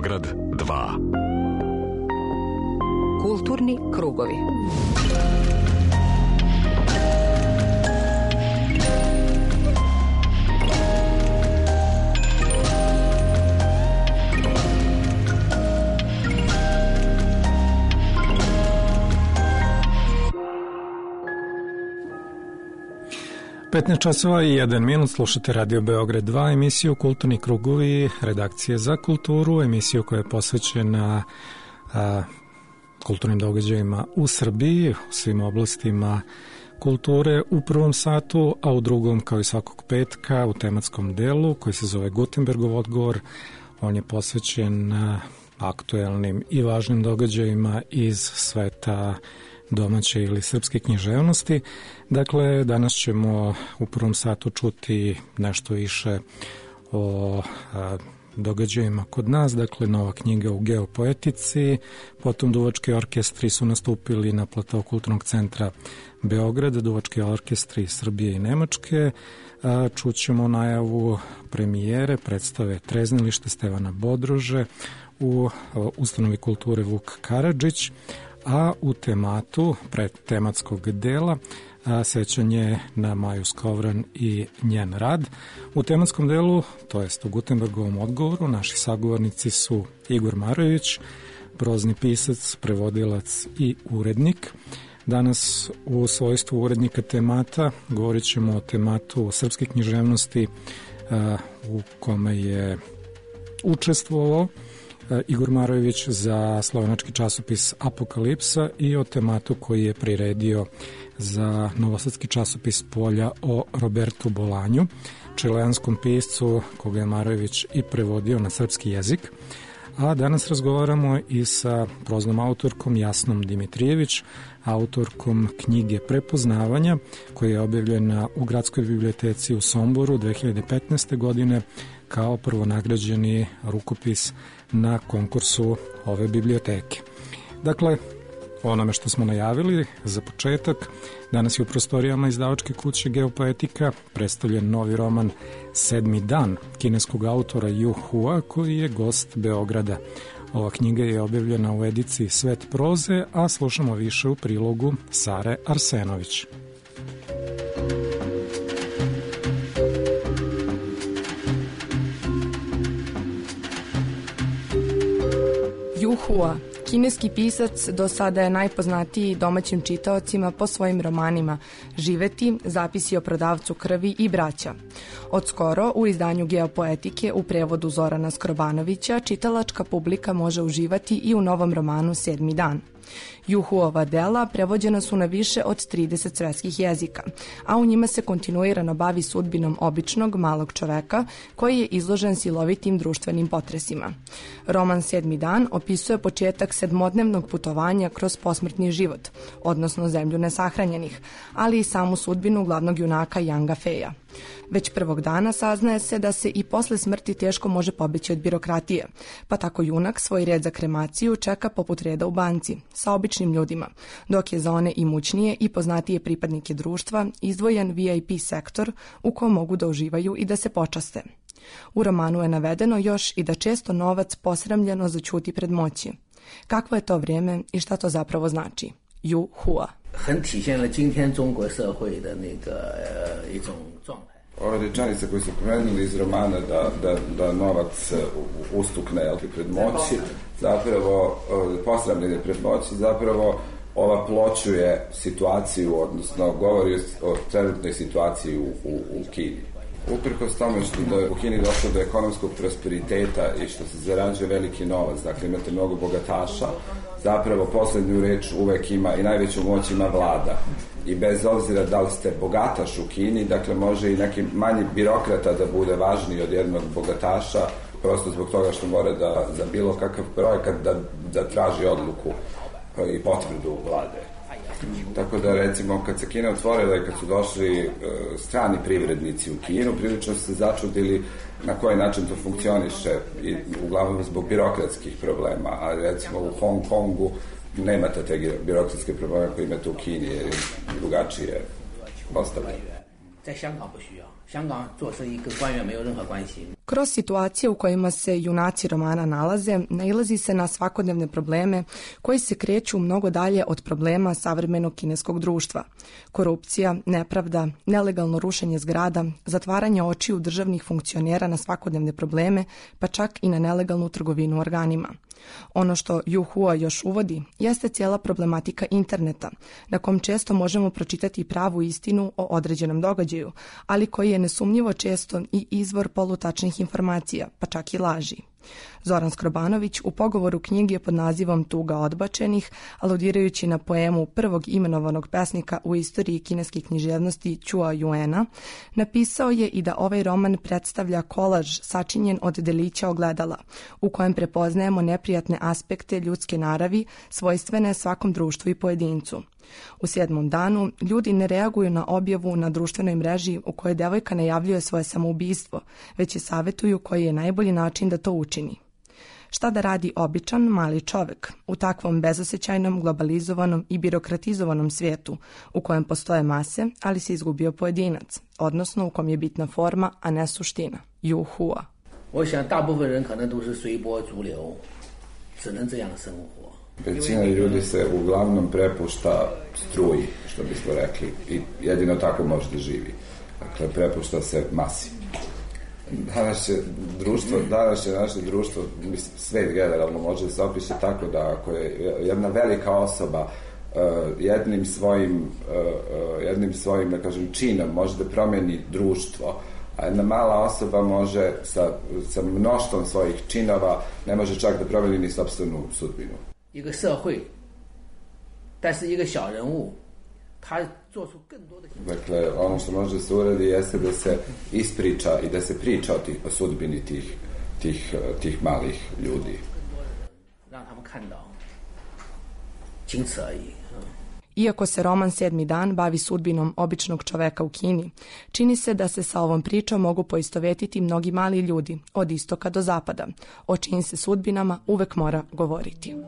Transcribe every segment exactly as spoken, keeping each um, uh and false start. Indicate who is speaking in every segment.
Speaker 1: Beograd dva.
Speaker 2: Kulturni krugovi.
Speaker 3: petnaest časova i jedan minut, slušate Radio Beograd dva, emisiju Kulturni krugovi, redakcije za kulturu, emisiju koja je posvećena a, kulturnim događajima u Srbiji, u svim oblastima kulture u prvom satu, a u drugom, kao i svakog petka, u tematskom delu koji se zove Gutenbergov odgovor. On je posvećen a, aktuelnim i važnim događajima iz sveta domaće ili srpske književnosti. Dakle, danas ćemo u prvom satu čuti nešto više o a, događajima kod nas, dakle nova knjiga u geopoetici, potom duvački orkestri su nastupili na platau Kulturnog centra Beograda, duvački orkestri Srbije i Nemačke. A, čućemo najavu premijere predstave Treznilište Stevana Bodrože u a, ustanovi kulture Vuk Karadžić, a u tematu pred tematskog dela a, sećanje na Maju Skovran i njen rad. U tematskom delu, to jest u Gutenbergovom odgovoru, naši sagovornici su Igor Marojević, prozni pisac, prevodilac i urednik. Danas u svojstvu urednika temata govorit ćemo o tematu srpske književnosti a, u kome je učestvovao Igor Marojević za slovenački časopis Apokalipsa i o tematu koji je priredio za novosadski časopis Polja o Robertu Bolanju, čileanskom piscu koga je Marojević i prevodio na srpski jezik. A danas razgovaramo i sa proznom autorkom Jasnom Dimitrijević, autorkom knjige Prepoznavanja, koja je objavljena u Gradskoj biblioteci u Somboru dve hiljade petnaeste. godine kao prvonagrađeni rukopis na konkursu ove biblioteke. Dakle, onome što smo najavili za početak, danas je u prostorijama izdavačke kuće Geopoetika predstavljen novi roman Sedmi dan kineskog autora Ju Hua, koji je gost Beograda. Ova knjiga je objavljena u ediciji Svet proze, a slušamo više u prilogu Sare Arsenović.
Speaker 4: Ju Hua, kineski pisac, do sada je najpoznatiji domaćim čitaocima po svojim romanima Živeti, Zapisi o prodavcu krvi i Braća. Od skoro u izdanju Geopoetike u prevodu Zorana Skrobanovića čitalačka publika može uživati i u novom romanu Sedmi dan. Ju Huova dela prevođena su na više od trideset svetskih jezika, a u njima se kontinuirano bavi sudbinom običnog malog čoveka koji je izložen silovitim društvenim potresima. Roman Sedmi dan opisuje početak sedmodnevnog putovanja kroz posmrtni život, odnosno zemlju nesahranjenih, ali i samu sudbinu glavnog junaka Janga Feja. Već prvog dana saznaje se da se i posle smrti teško može pobeći od birokratije, pa tako junak svoj red za kremaciju čeka poput reda u banci, sa običnim ljudima, dok je za one imućnije i poznatije pripadnike društva izdvojen V I P sektor u kom mogu da uživaju i da se počaste. U romanu je navedeno još i da često novac posramljeno zaćuti pred moći. Kakvo je to vrijeme i šta to zapravo znači? Ju Hua.
Speaker 5: 很体现了今天中国社会的那个呃一种状态。
Speaker 6: Ova rečenica koju su pomenuli iz romana da, da, da novac ustukne pred moći, zapravo posramljenje pred moći, zapravo ova pločuje situaciju, odnosno govori o trenutnoj situaciji u, u, u Kini. Uprkos tome što je u Kini došlo do ekonomskog prosperiteta i što se zarađuje veliki novac, dakle imate mnogo bogataša, zapravo poslednju reč uvek ima i najveću moć ima vlada. I bez obzira da li ste bogataš u Kini, dakle može i neki manji birokrata da bude važniji od jednog bogataša, prosto zbog toga što mora da za bilo kakav projekat da, da traži odluku i potvrdu vlade. Tako da recimo kad se Kina otvorila i kad su došli e, strani privrednici u Kinu, prilično su se začudili na koji način to funkcioniše i uglavnom zbog birokratskih problema, a recimo u Hong Kongu nemate te birokratske probleme koje imate u Kini jer je drugačije postavljeno.
Speaker 5: 在香港不需要，香港做生意跟官员没有任何关系。
Speaker 4: Kroz situacije u kojima se junaci romana nalaze, nailazi se na svakodnevne probleme koji se kreću mnogo dalje od problema savremenog kineskog društva. Korupcija, nepravda, nelegalno rušenje zgrada, zatvaranje očiju državnih funkcionera na svakodnevne probleme, pa čak i na nelegalnu trgovinu organima. Ono što Yu Hua još uvodi jeste cijela problematika interneta, na kom često možemo pročitati pravu istinu o određenom događaju, ali koji je nesumnjivo često i izvor polutačnih informacija, pa čak i laži. Zoran Skrobanović u pogovoru knjige pod nazivom Tuga odbačenih, aludirajući na poemu prvog imenovanog pesnika u istoriji kineske književnosti Ćua Juena, napisao je i da ovaj roman predstavlja kolaž sačinjen od delića ogledala, u kojem prepoznajemo neprijatne aspekte ljudske naravi, svojstvene svakom društvu i pojedincu. U sedmom danu ljudi ne reaguju na objavu na društvenoj mreži u kojoj devojka najavljuje svoje samoubistvo, već je savjetuju koji je najbolji način da to učini. Šta da radi običan, mali čovek u takvom bezosećajnom, globalizovanom i birokratizovanom svijetu u kojem postoje mase, ali se izgubio pojedinac, odnosno u kom je bitna forma, a ne suština. Yu Hua.
Speaker 5: 我想大部分人可能都是随波逐流，只能这样生活。
Speaker 6: Većina ljudi se uglavnom prepušta struji, što bismo rekli, i jedino tako može da živi. Dakle, prepušta se masi. Danas je društvo, danas je naše društvo, svet generalno može da se opiše tako da ako je jedna velika osoba uh, jednim svojim, uh, jednim svojim, da kažem, činom može da promeni društvo, a jedna mala osoba može sa, sa mnoštvom svojih činova, ne može čak da promeni ni sopstvenu sudbinu.
Speaker 5: 一个社会，但是一个小人物，他做出更多的。
Speaker 6: Dakle, ono što može da se uradi jeste da se ispriča i da se priča o, tih, o sudbini tih, tih, tih malih ljudi.
Speaker 5: 让他们看到，仅此而已。
Speaker 4: Iako se roman Sedmi dan bavi sudbinom običnog čoveka u Kini, čini se da se sa ovom pričom mogu poistovetiti mnogi mali ljudi, od istoka do zapada, o čijim se sudbinama uvek mora govoriti.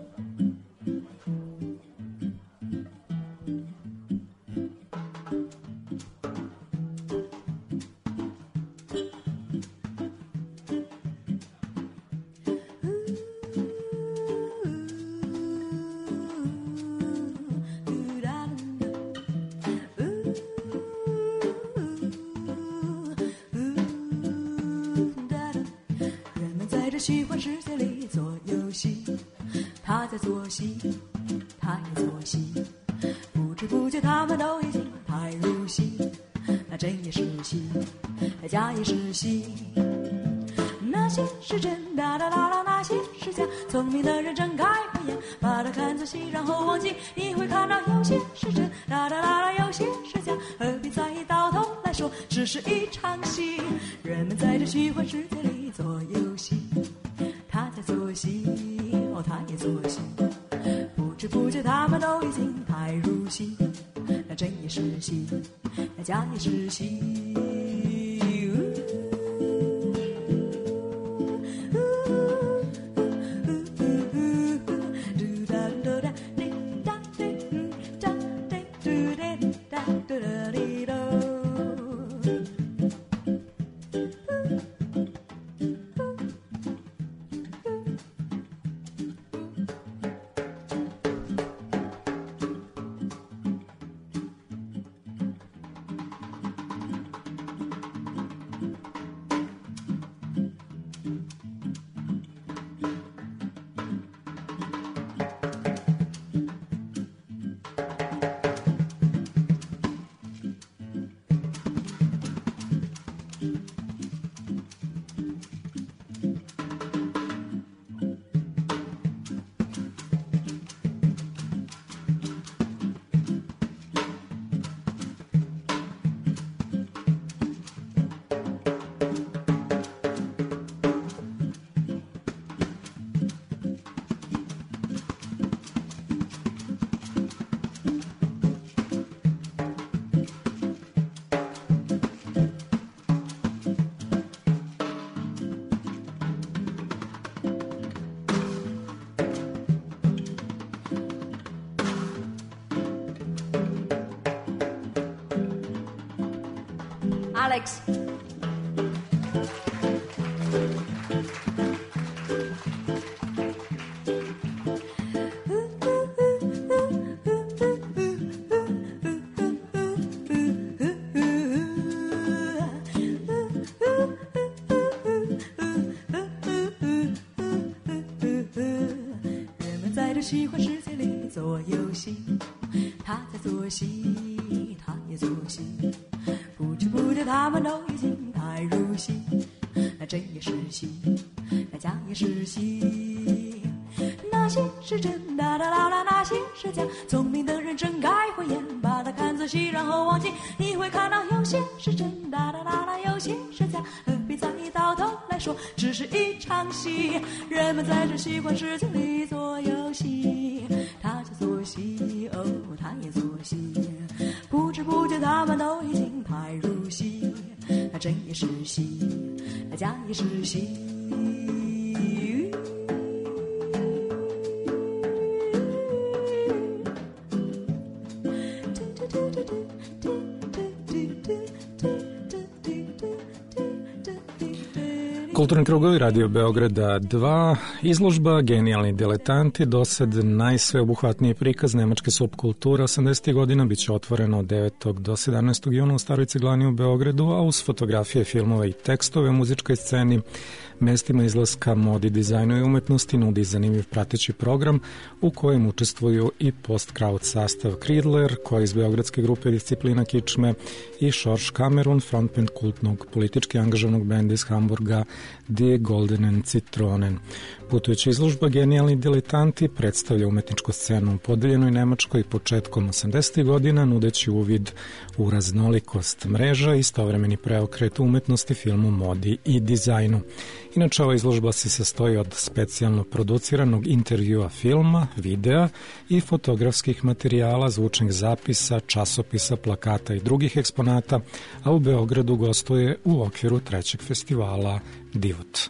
Speaker 1: Alex. 喜欢世界里做游戏，他在做戏，他也做戏，不知不觉他们都已经太入戏，那真也是戏，那假也是戏，那些是真的啦啦啦，那些是假，聪明的人睁开慧眼，把它看仔细，然后忘记，你会看到有些是真的啦啦啦，有些是假，何必在意，到头来说只是一场戏，人们在这喜欢世界里做游戏，他在做戏，哦，他也做戏，不知不觉他们都已经太入戏，那真也是戏，那假也是戏。
Speaker 3: Kulturni krugovi Radio Beograda dva, izložba Genijalni diletanti, do sad najsveobuhvatniji prikaz nemačke subkulture osamdesetih godina, biće otvoreno od devetog do sedamnaestog juna u Staroj Ceglani u Beogradu, a uz fotografije, filmove i tekstove u muzičkoj sceni, mestima izlaska, modi, dizajnu i umetnosti nudi zanimljiv prateći program u kojem učestvuju i post-kraut sastav Kridler, koji iz beogradske grupe Disciplina Kičme, i Schorsch Kamerun, frontman kultnog politički angažovanog benda iz Hamburga Die Goldenen Zitronen. Putujuća izložba Genijalni diletanti predstavlja umetničku scenu u podeljenoj Nemačkoj početkom osamdesetih godina, nudeći uvid u raznolikost mreža i istovremeni preokret umetnosti, filmu, modi i dizajnu. Inače, ova izložba se sastoji od specijalno produciranog intervjua filma, videa i fotografskih materijala, zvučnih zapisa, časopisa, plakata i drugih eksponata, a u Beogradu gostuje u okviru trećeg festivala Divot.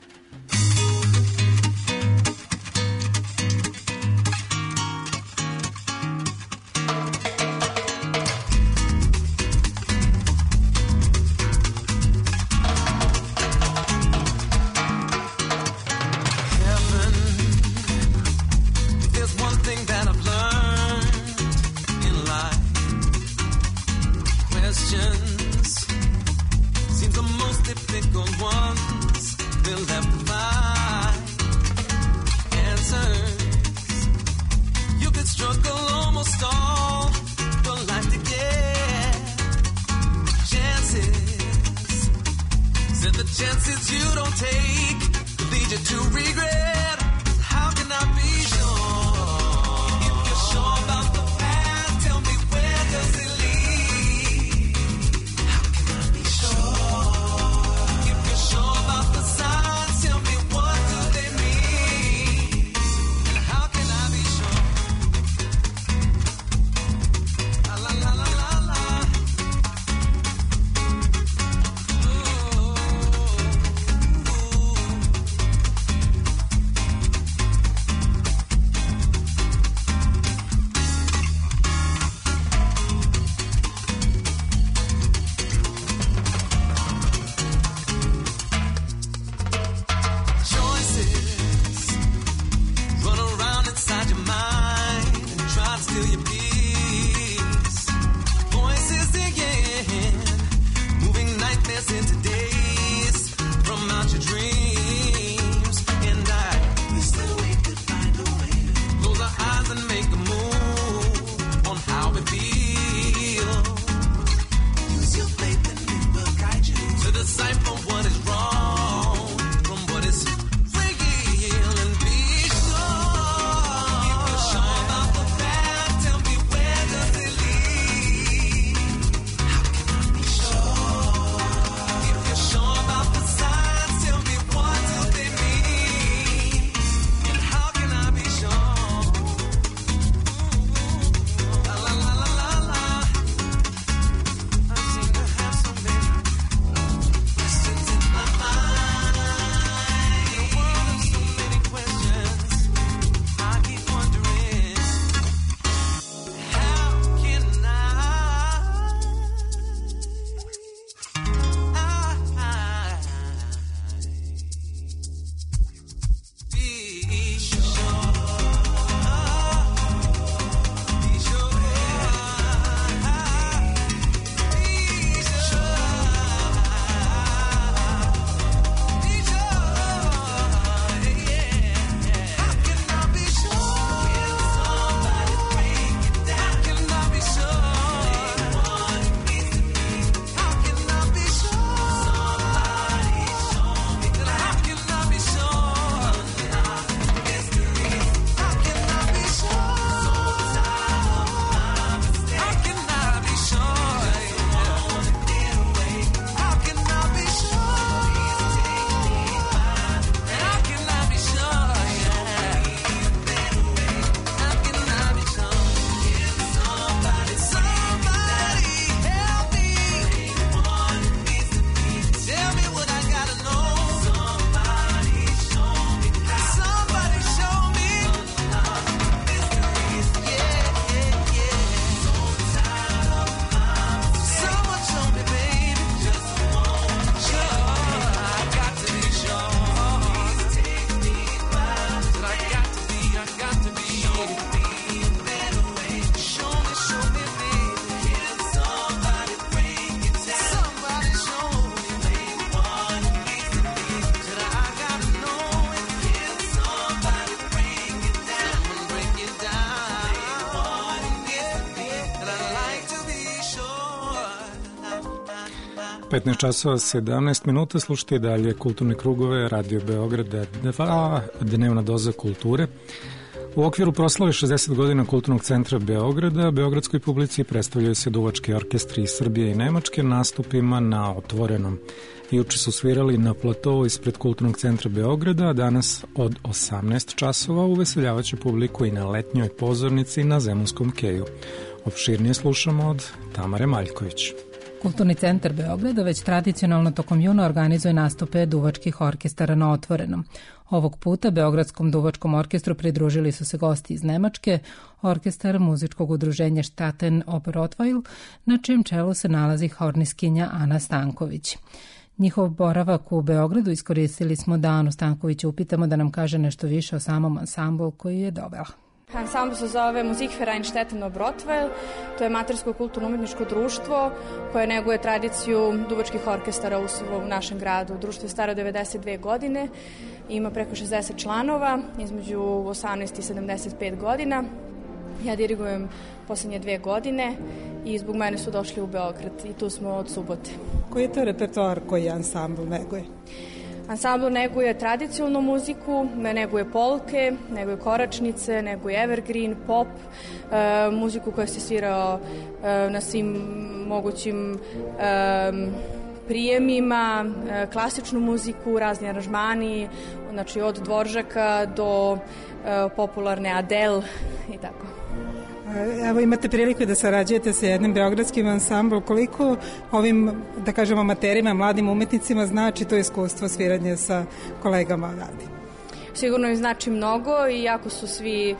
Speaker 3: petnaest časova sedamnaest minuta, slušajte i dalje kulturne krugove Radio Beograda dva, dnevna doza kulture. U okviru proslave šezdeset godina Kulturnog centra Beograda, beogradskoj publici predstavljaju se duvački orkestri iz Srbije i Nemačke nastupima na otvorenom. Juče su svirali na platovu ispred Kulturnog centra Beograda, a danas od osamnaest časova uveseljavaće publiku i na letnjoj pozornici na Zemunskom keju. Opširnije slušamo od Tamare Maljković.
Speaker 2: Kulturni centar Beograda već tradicionalno tokom juna organizuje nastupe duvačkih orkestara na otvorenom. Ovog puta Beogradskom duvačkom orkestru pridružili su se gosti iz Nemačke, orkestar muzičkog udruženja Staten Operotweil, na čijem čelu se nalazi horniskinja Ana Stanković. Njihov boravak u Beogradu iskoristili smo da Anu Stanković upitamo da nam kaže nešto više o samom ansamblu koji je dovela.
Speaker 7: Ansambl se zove Musikverein Stetten Oberotweil, to je amatersko kulturno-umetničko društvo koje neguje tradiciju duvačkih orkestara u, u našem gradu. Društvo je staro devedeset dve godine, ima preko šezdeset članova, između osamnaest i sedamdeset pet godina. Ja dirigujem poslednje dve godine i zbog mene su došli u Beograd i tu smo od subote.
Speaker 8: Koji je to repertoar koji ansambl neguje?
Speaker 7: Ansambl neguje tradicionalnu muziku, neguje polke, neguje koračnice, neguje evergreen, pop, e, muziku koja se svira e, na svim mogućim e, prijemima, e, klasičnu muziku, razni aranžmani, znači od Dvoržaka do e, popularne Adele i tako.
Speaker 8: Evo imate priliku da sarađujete sa jednim beogradskim ansamblom. Koliko ovim, da kažemo, amaterima, mladim umetnicima znači to iskustvo sviranje sa kolegama odavde?
Speaker 7: Sigurno im znači mnogo i jako su svi e,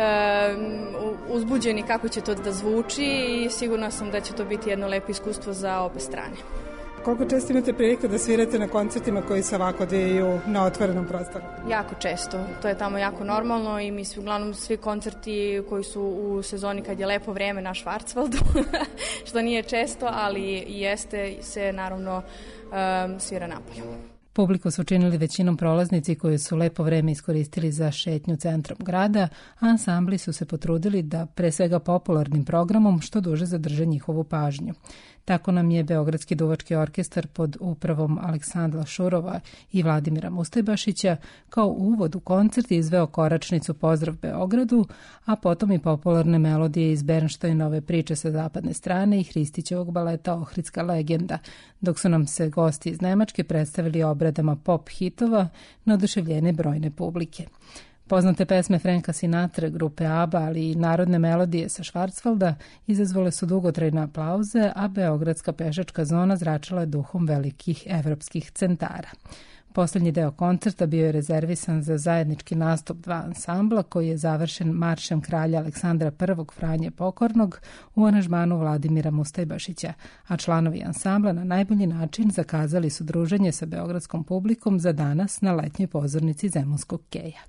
Speaker 7: uzbuđeni kako će to da zvuči i sigurna sam da će to biti jedno lepo iskustvo za obe strane.
Speaker 8: Koliko često imate priliku da svirate na koncertima koji se ovako odvijaju na otvorenom prostoru?
Speaker 7: Jako često. To je tamo jako normalno i mi svi, uglavnom svi koncerti koji su u sezoni kad je lepo vreme na Švarcvaldu, što nije često, ali jeste, se naravno um, svira napolju.
Speaker 2: Publiku su činili većinom prolaznici koji su lepo vreme iskoristili za šetnju centrom grada, a ansambli su se potrudili da pre svega popularnim programom što duže zadrže njihovu pažnju. Tako nam je Beogradski duvački orkestar pod upravom Aleksandra Šurova i Vladimira Mustajbašića kao uvod u koncert izveo koračnicu Pozdrav Beogradu, a potom i popularne melodije iz Bernsteinove Priče sa zapadne strane i Hristićevog baleta Ohridska legenda, dok su nam se gosti iz Nemačke predstavili obradama pop hitova na oduševljene brojne publike. Poznate pesme Franka Sinatra, grupe ABBA, ali i narodne melodije sa Švarcvalda izazvale su dugotrajne aplauze, a Beogradska pešačka zona zračala je duhom velikih evropskih centara. Poslednji deo koncerta bio je rezervisan za zajednički nastup dva ansambla koji je završen maršem kralja Aleksandra prvog Franje Pokornog u aranžmanu Vladimira Mustajbašića, a članovi ansambla na najbolji način zakazali su druženje sa beogradskom publikom za danas na letnjoj pozornici Zemunskog keja.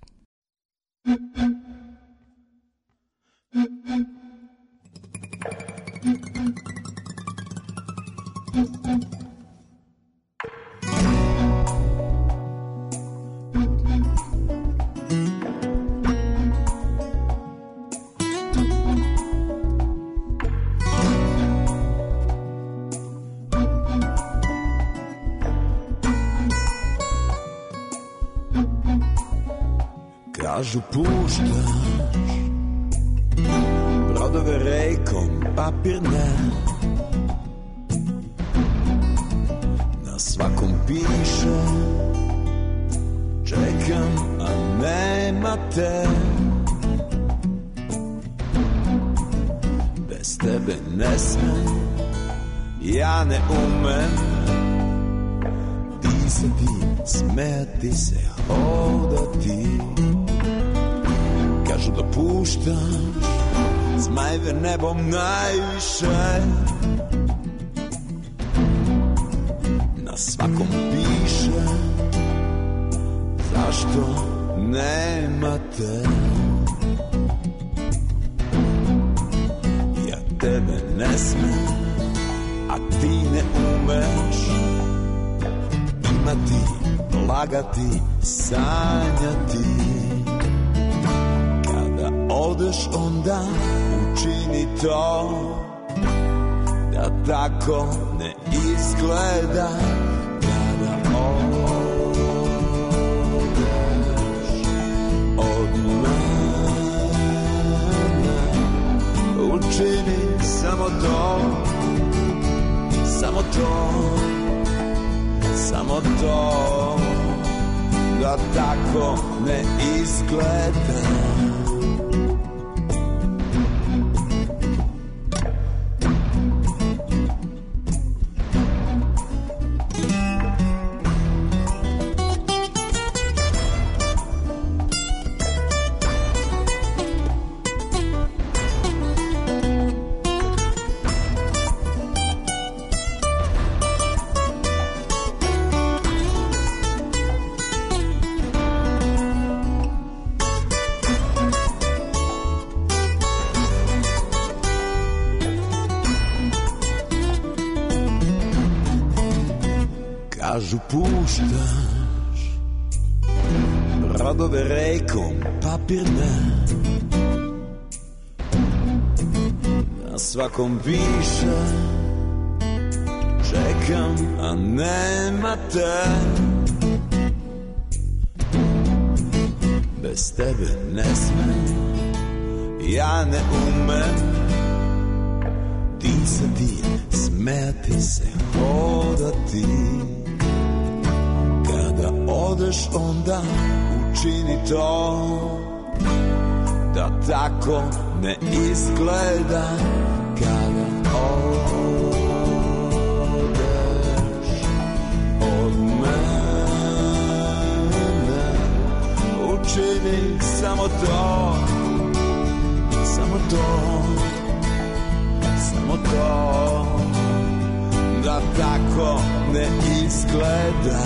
Speaker 9: Kažu puštaš brodove rejkom, papir ne. Na svakom piše čekam, a nema te. Bez tebe ne smem, ja ne umem disati, smeti se, hodati. Kažu da puštaš zmajeve nebom najviše. Na svakom piše zašto nema te. Ja tebe ne smem, a ti ne umeš imati, lagati, sanjati. Odeš onda učini to da tako ne izgleda kada odeš od mene. Učini samo to, samo to, samo to, da tako ne izgleda. Kažu puštaš brodove rekom papirne, na svakom piše čekam, a nema te. Bez tebe ne smem, ja ne umem disati, smeti se, hodati. Kada odeš onda učini to, da tako ne izgleda. Kada odeš od mene, učini samo to, samo to, samo to, da tako ne izgleda.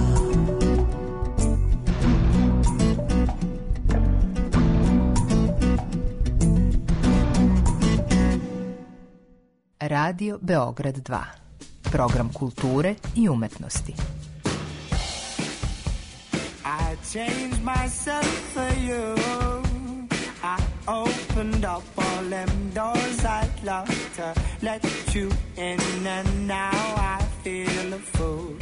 Speaker 10: Radio Beograd dva. Program kulture i umetnosti.
Speaker 11: I changed myself for you. I opened up all them doors I'd love to let you in, and now I feel a fool.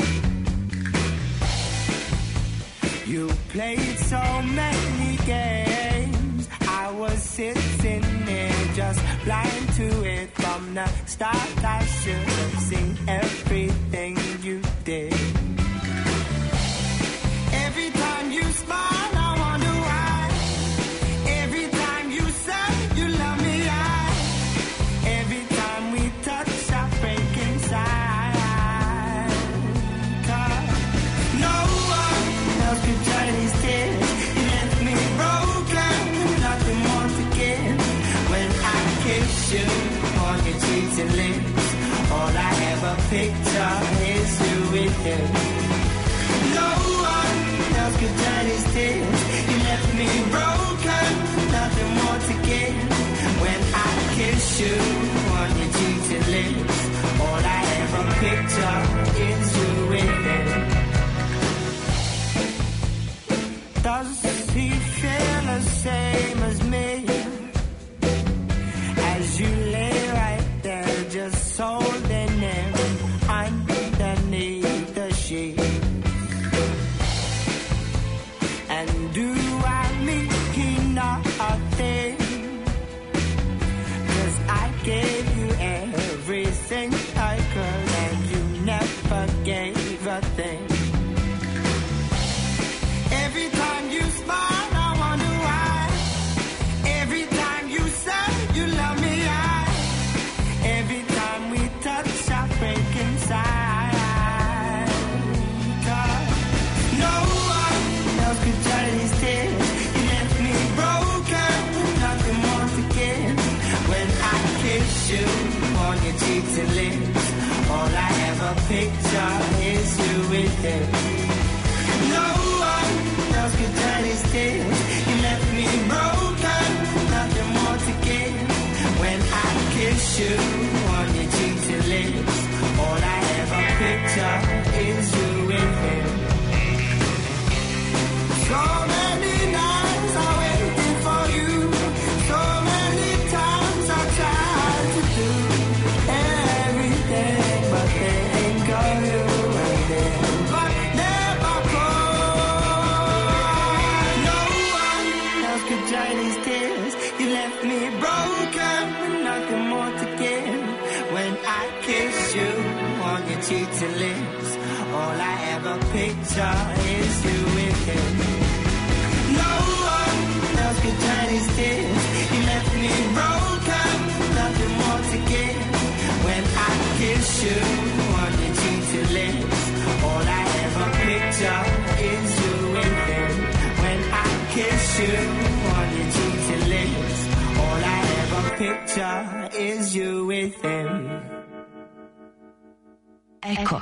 Speaker 11: You played so many games, I was sitting there just blind to it. From the start I should have seen everything you did. Every time you smile I wonder why. Every time you say you love me, I every time we touch I break inside. 'Cause no one else could dry these tears. You left me broken, nothing more to give. When I kiss you on your cheeks and lips, all I ever picture is you with him. No one else could dry these tears. You left me broken, nothing more to give. When I kiss you on your cheeks and lips, all I ever picture is you with him. Does he feel the same as me? As you lay right there, just holding him underneath the sheet. And do I mean nothing? 'Cause I gave you everything I could, and you never gave a thing. Every time you smile I wonder why. Every time you say you love me, I every time we touch I break inside. 'Cause no one else could dry these tears. You left me broken, nothing more to give. When I kiss you on your cheeks and lips, all I ever picture is you with him. No one else could dry these tears. You left me broken, nothing more to give. When I kiss you on your cheeks and lips, all I ever picture is you with him. So many nights I waited for you. So many times I tried to do everything you on your cheeks and lips. All I ever picture is you with him. No one else could turn his tears. He left me broken, nothing more to give. When I kiss you on your cheeks and lips, all I ever picture is you with him. When I kiss you on your cheeks and lips, all I ever picture is you with him.
Speaker 12: Eko.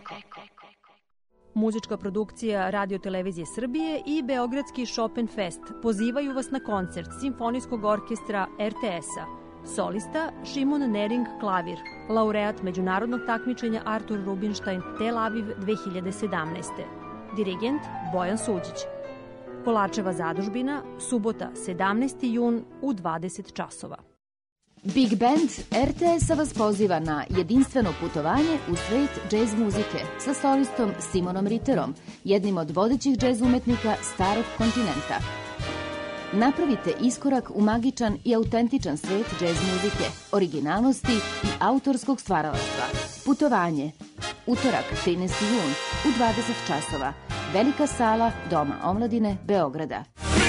Speaker 13: Muzička produkcija Radio Televizije Srbije i Beogradski Chopin Fest pozivaju vas na koncert Simfonijskog orkestra R T S-a. Solista Šimon Nering klavir, laureat međunarodnog takmičenja Artur Rubinstein Tel Aviv dve hiljade sedamnaeste. Dirigent Bojan Suđić. Kolarčeva zadužbina, subota sedamnaesti jun u dvadeset časova.
Speaker 12: Big Band R T S-a vas poziva na jedinstveno putovanje u svet džez muzike sa solistom Simonom Ritterom, jednim od vodećih džez umetnika starog kontinenta. Napravite iskorak u magičan i autentičan svet džez muzike, originalnosti i autorskog stvaralaštva. Putovanje. Utorak, trinaesti jun u dvadeset časova. Velika sala Doma omladine Beograda.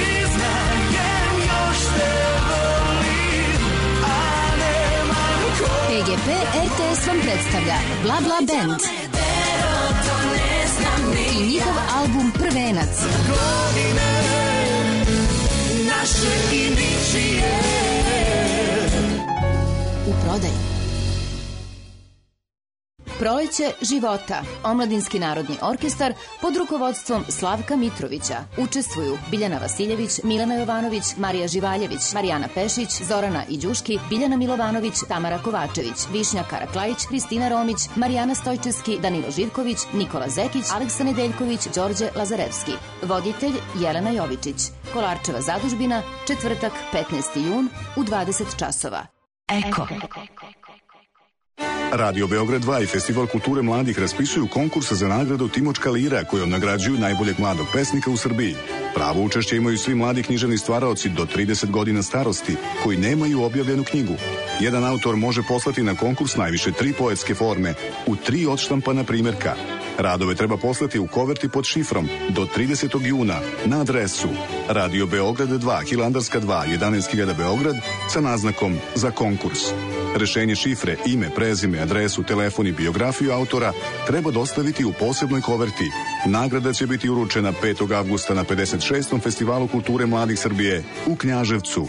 Speaker 12: P G P R T S vam predstavlja Bla Bla Band i njihov album Prvenac. U prodaju. Proleće života, Omladinski narodni orkestar pod rukovodstvom Slavka Mitrovića. Učestvuju Biljana Vasiljević, Milana Jovanović, Marija Živaljević, Marijana Pešić, Zorana Iđuški, Biljana Milovanović, Tamara Kovačević, Višnja Karaklajić, Kristina Romić, Marijana Stojčevski, Danilo Živković, Nikola Zekić, Aleksa Nedeljković, Đorđe Lazarevski. Voditelj Jelena Jovičić. Kolarčeva zadužbina, četvrtak, petnaesti jun u dvadeset časova.
Speaker 10: Eko.
Speaker 14: Radio Beograd dva i Festival kulture mladih raspisuju konkurs za nagradu Timočka lira kojom nagrađuju najboljeg mladog pesnika u Srbiji. Pravo učešće imaju svi mladi književni stvaraoci do trideset godina starosti koji nemaju objavljenu knjigu. Jedan autor može poslati na konkurs najviše tri poetske forme u tri odštampana primjerka. Radove treba poslati u koverti pod šifrom do tridesetog juna na adresu Radio Beograd dva, Hilandarska dva, jedanaest hiljada Beograd sa naznakom za konkurs. Rešenje šifre, ime, prezime, adresu, telefon i biografiju autora treba dostaviti u posebnoj koverti. Nagrada će biti uručena petog avgusta na pedeset šestom Festivalu kulture mladih Srbije u Knjaževcu.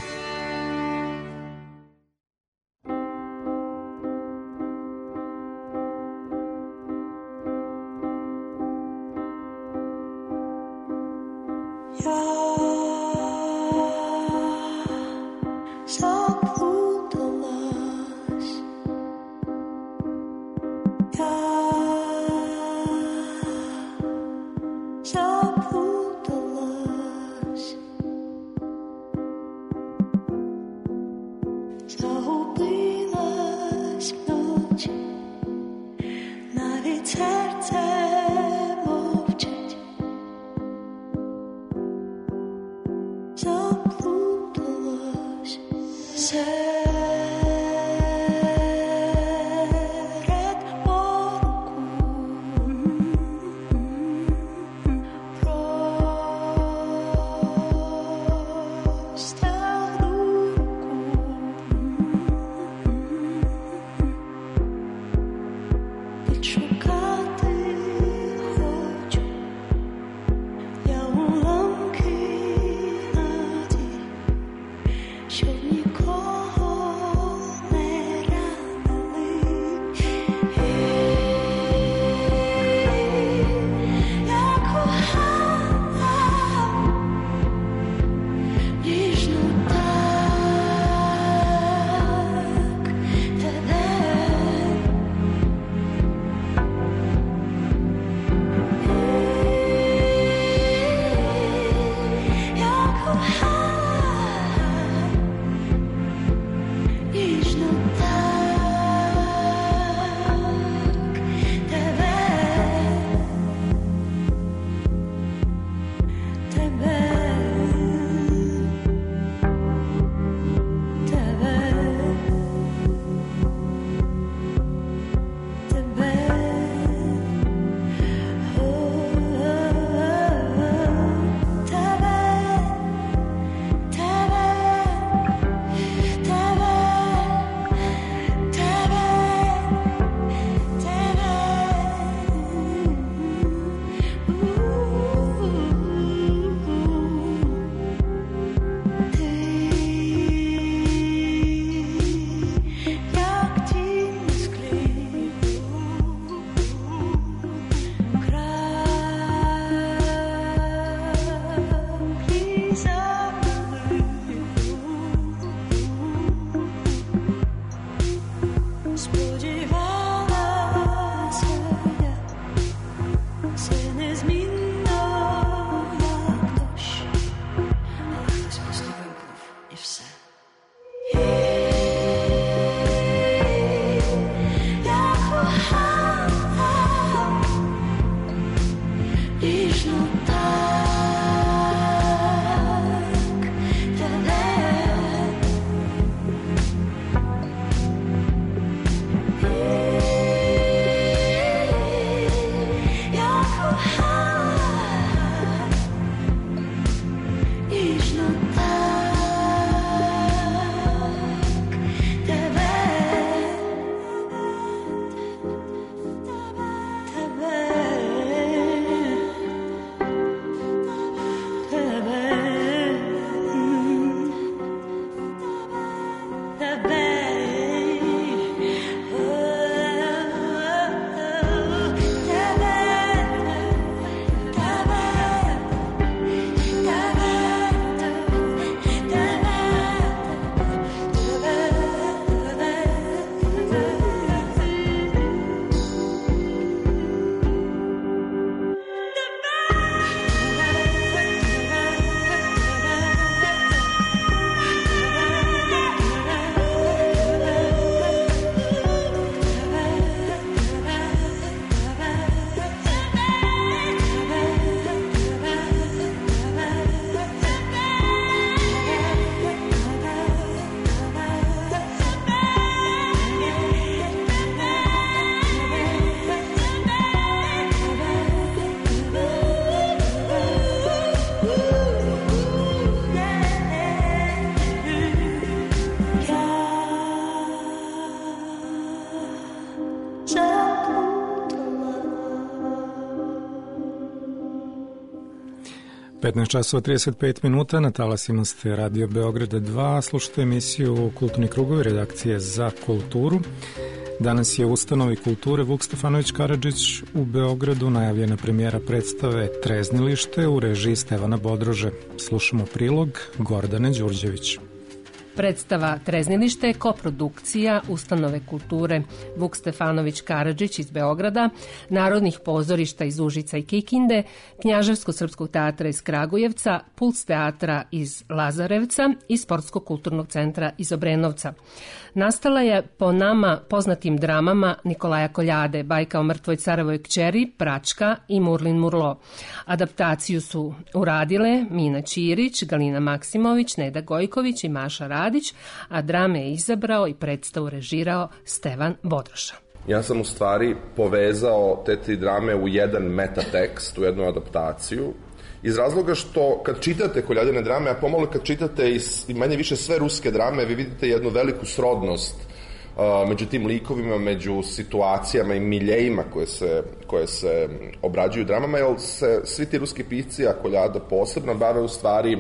Speaker 3: petnaest časova trideset pet minuta, na talasima ste Radio Beograda dva, slušate emisiju Kulturni krugovi, redakcije za kulturu. Danas je u ustanovi kulture Vuk Stefanović Karadžić u Beogradu najavljena premijera predstave Treznilište u režiji Stevana Bodrože. Slušamo prilog Gordane Đurđević.
Speaker 15: Predstava Treznilište je koprodukcija Ustanove kulture Vuk Stefanović Karadžić iz Beograda, Narodnih pozorišta iz Užica i Kikinde, Knjaževsko-srpskog teatra iz Kragujevca, Puls teatra iz Lazarevca i Sportskog kulturnog centra iz Obrenovca. Nastala je po nama poznatim dramama Nikolaja Koljade, Bajka o mrtvoj carovoj kćeri, Pračka i Murlin Murlo. Adaptaciju su uradile Mina Ćirić, Galina Maksimović, Neda Gojković i Maša Radić, a drame je izabrao i predstavu režirao Stevan Bodroša.
Speaker 16: Ja sam u stvari povezao te tri drame u jedan metatekst, u jednu adaptaciju, iz razloga što kad čitate Koljadine drame, a pomalo kad čitate i manje više sve ruske drame, vi vidite jednu veliku srodnost uh, među tim likovima, među situacijama i miljejima koje se, koje se obrađuju dramama, jer se svi ti ruski pisci, a Koljada posebno, bave u stvari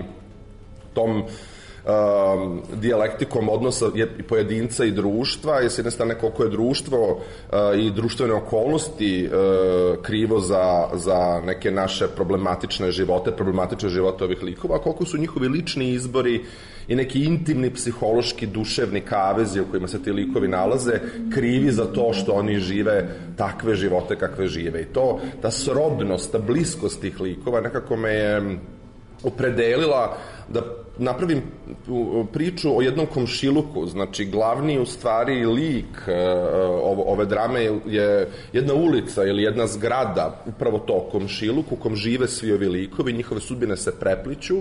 Speaker 16: tom Um, dijalektikom odnosa i pojedinca i društva, i s jedne strane koliko je društvo uh, i društvene okolnosti uh, krivo za, za neke naše problematične živote, problematične živote ovih likova, a koliko su njihovi lični izbori i neki intimni, psihološki, duševni kavezi u kojima se ti likovi nalaze krivi za to što oni žive takve živote kakve žive. I to, ta srodnost, ta bliskost tih likova nekako me je opredelila da napravim priču o jednom komšiluku. Znači, glavni u stvari lik ove drame je jedna ulica ili jedna zgrada, upravo to, komšiluk u kom žive svi ovi likovi, njihove sudbine se prepliću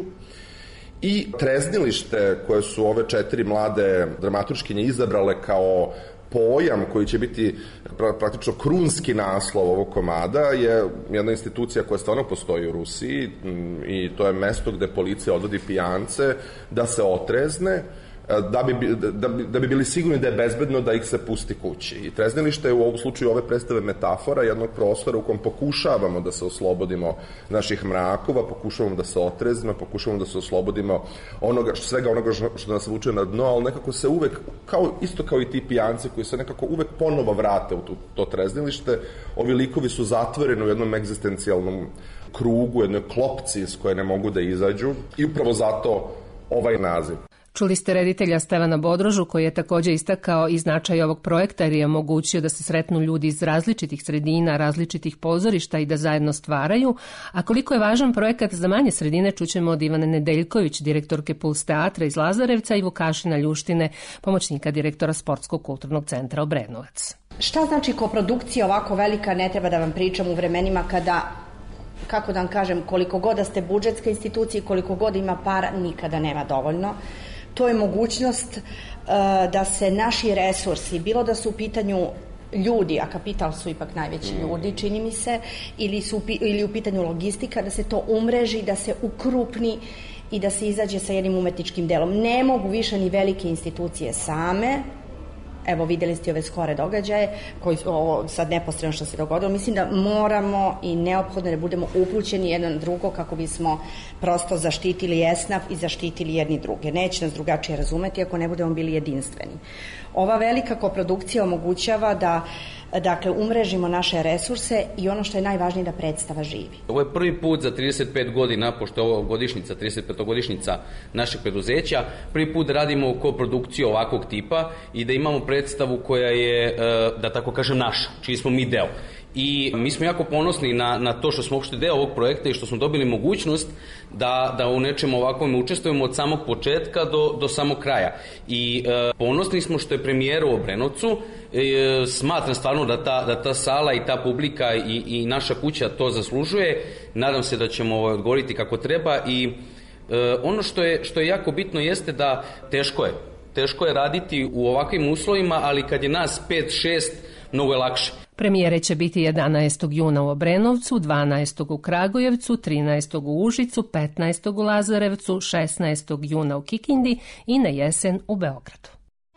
Speaker 16: i Treznilište koje su ove četiri mlade dramaturškinje izabrale kao pojam koji će biti praktično krunski naslov ovog komada je jedna institucija koja stvarno postoji u Rusiji i to je mesto gde policija odvodi pijance da se otrezne, da bi, da, bi, da bi bili sigurni da je bezbedno da ih se pusti kući. I Treznilište je u ovom slučaju ove predstave metafora jednog prostora u kom pokušavamo da se oslobodimo naših mrakova, pokušavamo da se otreznemo, pokušavamo da se oslobodimo onoga, svega onoga što nas vuče na dno, ali nekako se uvek, kao, isto kao i ti pijanci koji se nekako uvek ponovo vrate u tu, to Treznilište, ovi likovi su zatvoreni u jednom egzistencijalnom krugu, jednoj klopci iz koje ne mogu da izađu i upravo zato ovaj naziv.
Speaker 15: Čuli ste reditelja Stevana Bodrožu koji je također istakao i značaj ovog projekta jer je omogućio da se sretnu ljudi iz različitih sredina, različitih pozorišta i da zajedno stvaraju. A koliko je važan projekat za manje sredine čućemo od Ivane Nedeljković, direktorke Puls teatra iz Lazarevca i Vukašina Ljuštine, pomoćnika direktora Sportskog kulturnog centra Obrenovac.
Speaker 17: Šta znači koprodukcija ovako velika, ne treba da vam pričam u vremenima kada, kako da vam kažem, koliko god da ste budžetska institucija i koliko god ima para, nikada nema dovoljno. To je mogućnost uh, da se naši resursi, bilo da su u pitanju ljudi, a kapital su ipak najveći ljudi, čini mi se, ili, su, ili u pitanju logistika, da se to umreži, da se ukrupni i da se izađe sa jednim umetničkim delom. Ne mogu više ni velike institucije same. Evo, vidjeli ste ove skore događaje, koji, ovo sad neposredno što se dogodilo. Mislim da moramo i neophodno da budemo upućeni jedan na drugo kako bismo prosto zaštitili esnaf i zaštitili jedni druge. Neće nas drugačije razumeti ako ne budemo bili jedinstveni. Ova velika koprodukcija omogućava da dakle, umrežimo naše resurse i ono što je najvažnije da predstava živi.
Speaker 18: Ovo je prvi put za trideset pet godina, pošto je ovo godišnjica, trideset petogodišnjica našeg preduzeća, prvi put radimo koprodukciju ovakvog tipa i da imamo predstavu koja je, da tako kažem, naša, čiji smo mi deo. I mi smo jako ponosni na, na to što smo uopšte deo ovog projekta i što smo dobili mogućnost da, da u nečem ovakvom učestvujemo od samog početka do, do samog kraja. I e, ponosni smo što je premijera u Obrenovcu. E, smatram stvarno da ta, da ta sala i ta publika i, i naša kuća to zaslužuje. Nadam se da ćemo odgovoriti kako treba i e, ono što je, što je jako bitno jeste da teško je. Teško je raditi u ovakvim uslovima, ali kad je nas pet šest, mnogo je lakše.
Speaker 15: Premijere će biti jedanaestog juna u Obrenovcu, dvanaestog u Kragujevcu, trinaestog u Užicu, petnaestog u Lazarevcu, šesnaestog juna u Kikindi i na jesen u Beogradu.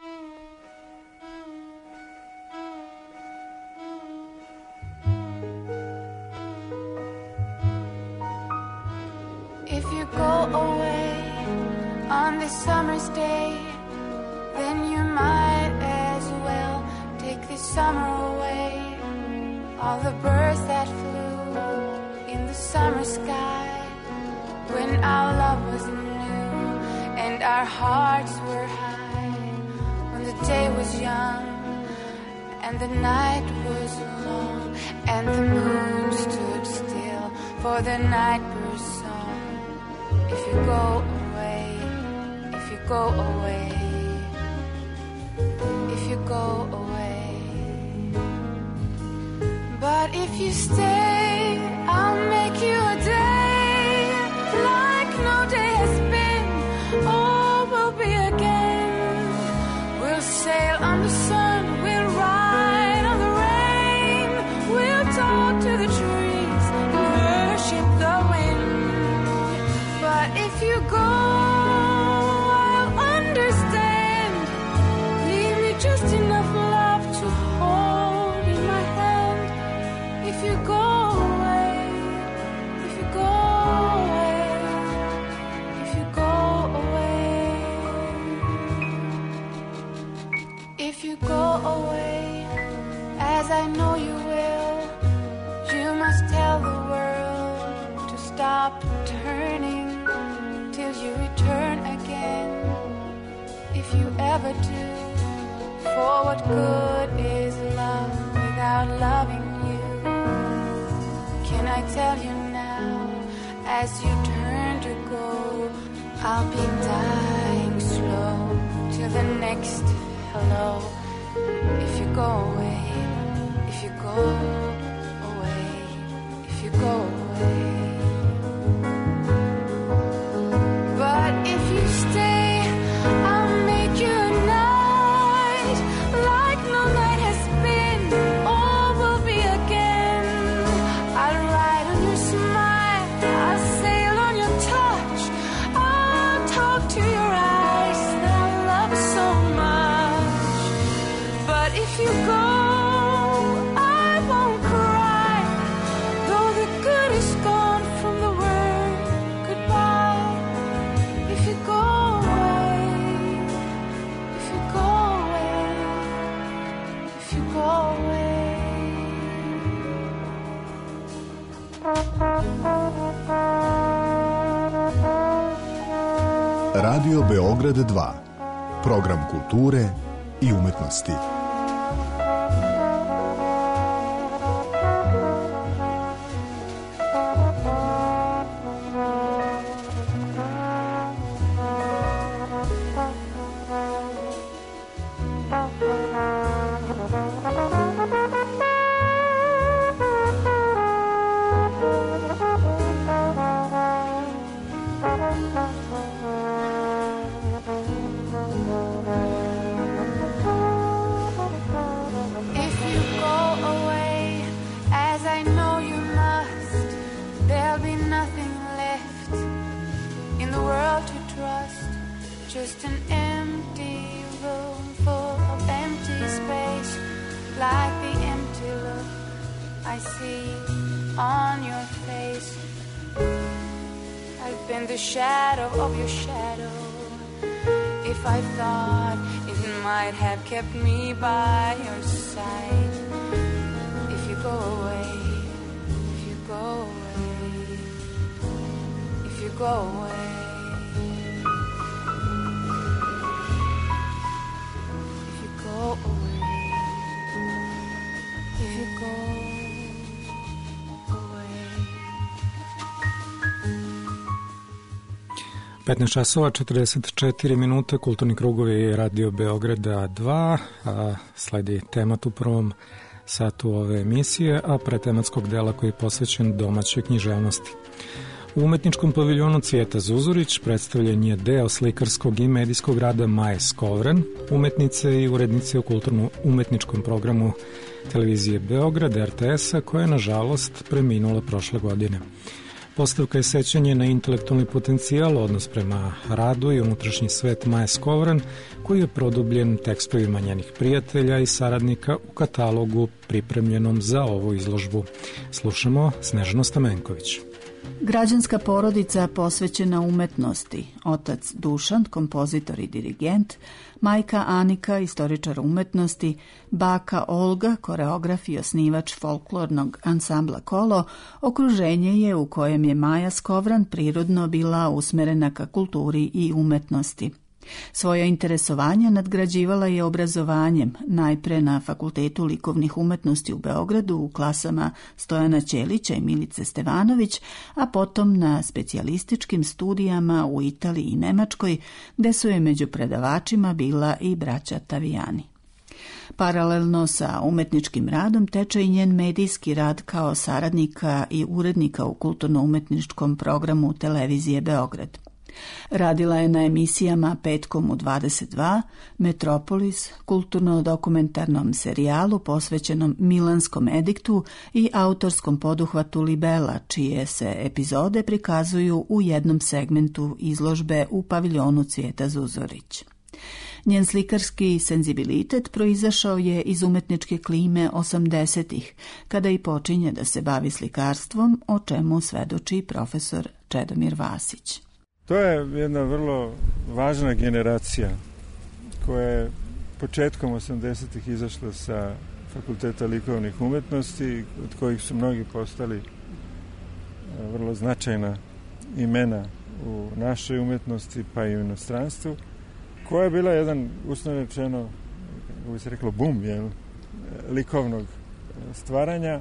Speaker 19: If you go away on this summer's day, then you might as well take this summer away. All the birds that flew in the summer sky, when our love was new and our hearts were high, when the day was young and the night was long and the moon stood still for the night bird's song. If you go away, if you go away, if you go away. But if you stay, I'll make you a day like no day has been. All will be again. We'll sail on the sun, we'll ride on the rain, we'll talk to the trees and worship the wind. But if you go, I'll understand. Leave me just enough love to hold in my hand. If you go away, if you go away, if you go away, if you go away, as I know you will, you must tell the world to stop turning till you return again. If you ever do, for what good is love without loving you? Can I tell you now, as you turn to go, I'll be dying slow till the next hello. If you go away, if you go away, if you go away. But if you stay, I'll make you a night like no night has been. All will be again. I'll ride on your smile, I'll sail on your touch, I'll talk to your eyes that I love so much. But if you go, I won't
Speaker 14: Radio Beograd dva. Program kulture i umetnosti.
Speaker 19: Kept me by your side. If you go away, if you go away, if you go away, if you go away, if you go away.
Speaker 3: petnaest časova četrdeset četiri minute, kulturni krugovi Radio Beograda dva, a sledi temat u prvom satu ove emisije, a pre tematskog dela koji je posvećen domaćoj književnosti. U umetničkom paviljonu Cvijeta Zuzorić predstavljen je deo slikarskog i medijskog rada Maje Skovran, umetnice i urednice u kulturno-umetničkom programu televizije Beograd, er te es-a, koja je nažalost preminula prošle godine. Postavka je sećanje na intelektualni potencijal, odnos prema radu i unutrašnji svet Maje Skovran, koji je produbljen tekstovima njenih prijatelja i saradnika u katalogu pripremljenom za ovu izložbu. Slušamo Snežanu Stamenković.
Speaker 20: Građanska porodica posvećena umetnosti, otac Dušan, kompozitor i dirigent, majka Anika, istoričar umetnosti, baka Olga, koreograf i osnivač folklornog ansambla Kolo, okruženje je u kojem je Maja Skovran prirodno bila usmerena ka kulturi i umetnosti. Svoja interesovanja nadgrađivala je obrazovanjem, najpre na Fakultetu likovnih umetnosti u Beogradu u klasama Stojana Ćelića i Milice Stevanović, a potom na specijalističkim studijama u Italiji i Nemačkoj, gde su je među predavačima bila i braća Tavijani. Paralelno sa umetničkim radom teče i njen medijski rad kao saradnika i urednika u kulturno-umetničkom programu televizije Beograd. Radila je na emisijama Petkom u dvadeset dva, Metropolis, kulturno-dokumentarnom serijalu posvećenom Milanskom ediktu i autorskom poduhvatu Libela, čije se epizode prikazuju u jednom segmentu izložbe u paviljonu Cvijeta Zuzorić. Njen slikarski senzibilitet proizašao je iz umetničke klime osamdesetih, kada i počinje da se bavi slikarstvom, o čemu svedoči profesor Čedomir Vasić.
Speaker 21: To je jedna vrlo važna generacija koja je početkom osamdesetih izašla sa Fakulteta likovnih umetnosti, od kojih su mnogi postali vrlo značajna imena u našoj umetnosti pa i u inostranstvu, koja je bila jedan, uslovno rečeno, kako bi se reklo, bum, jel, likovnog stvaranja,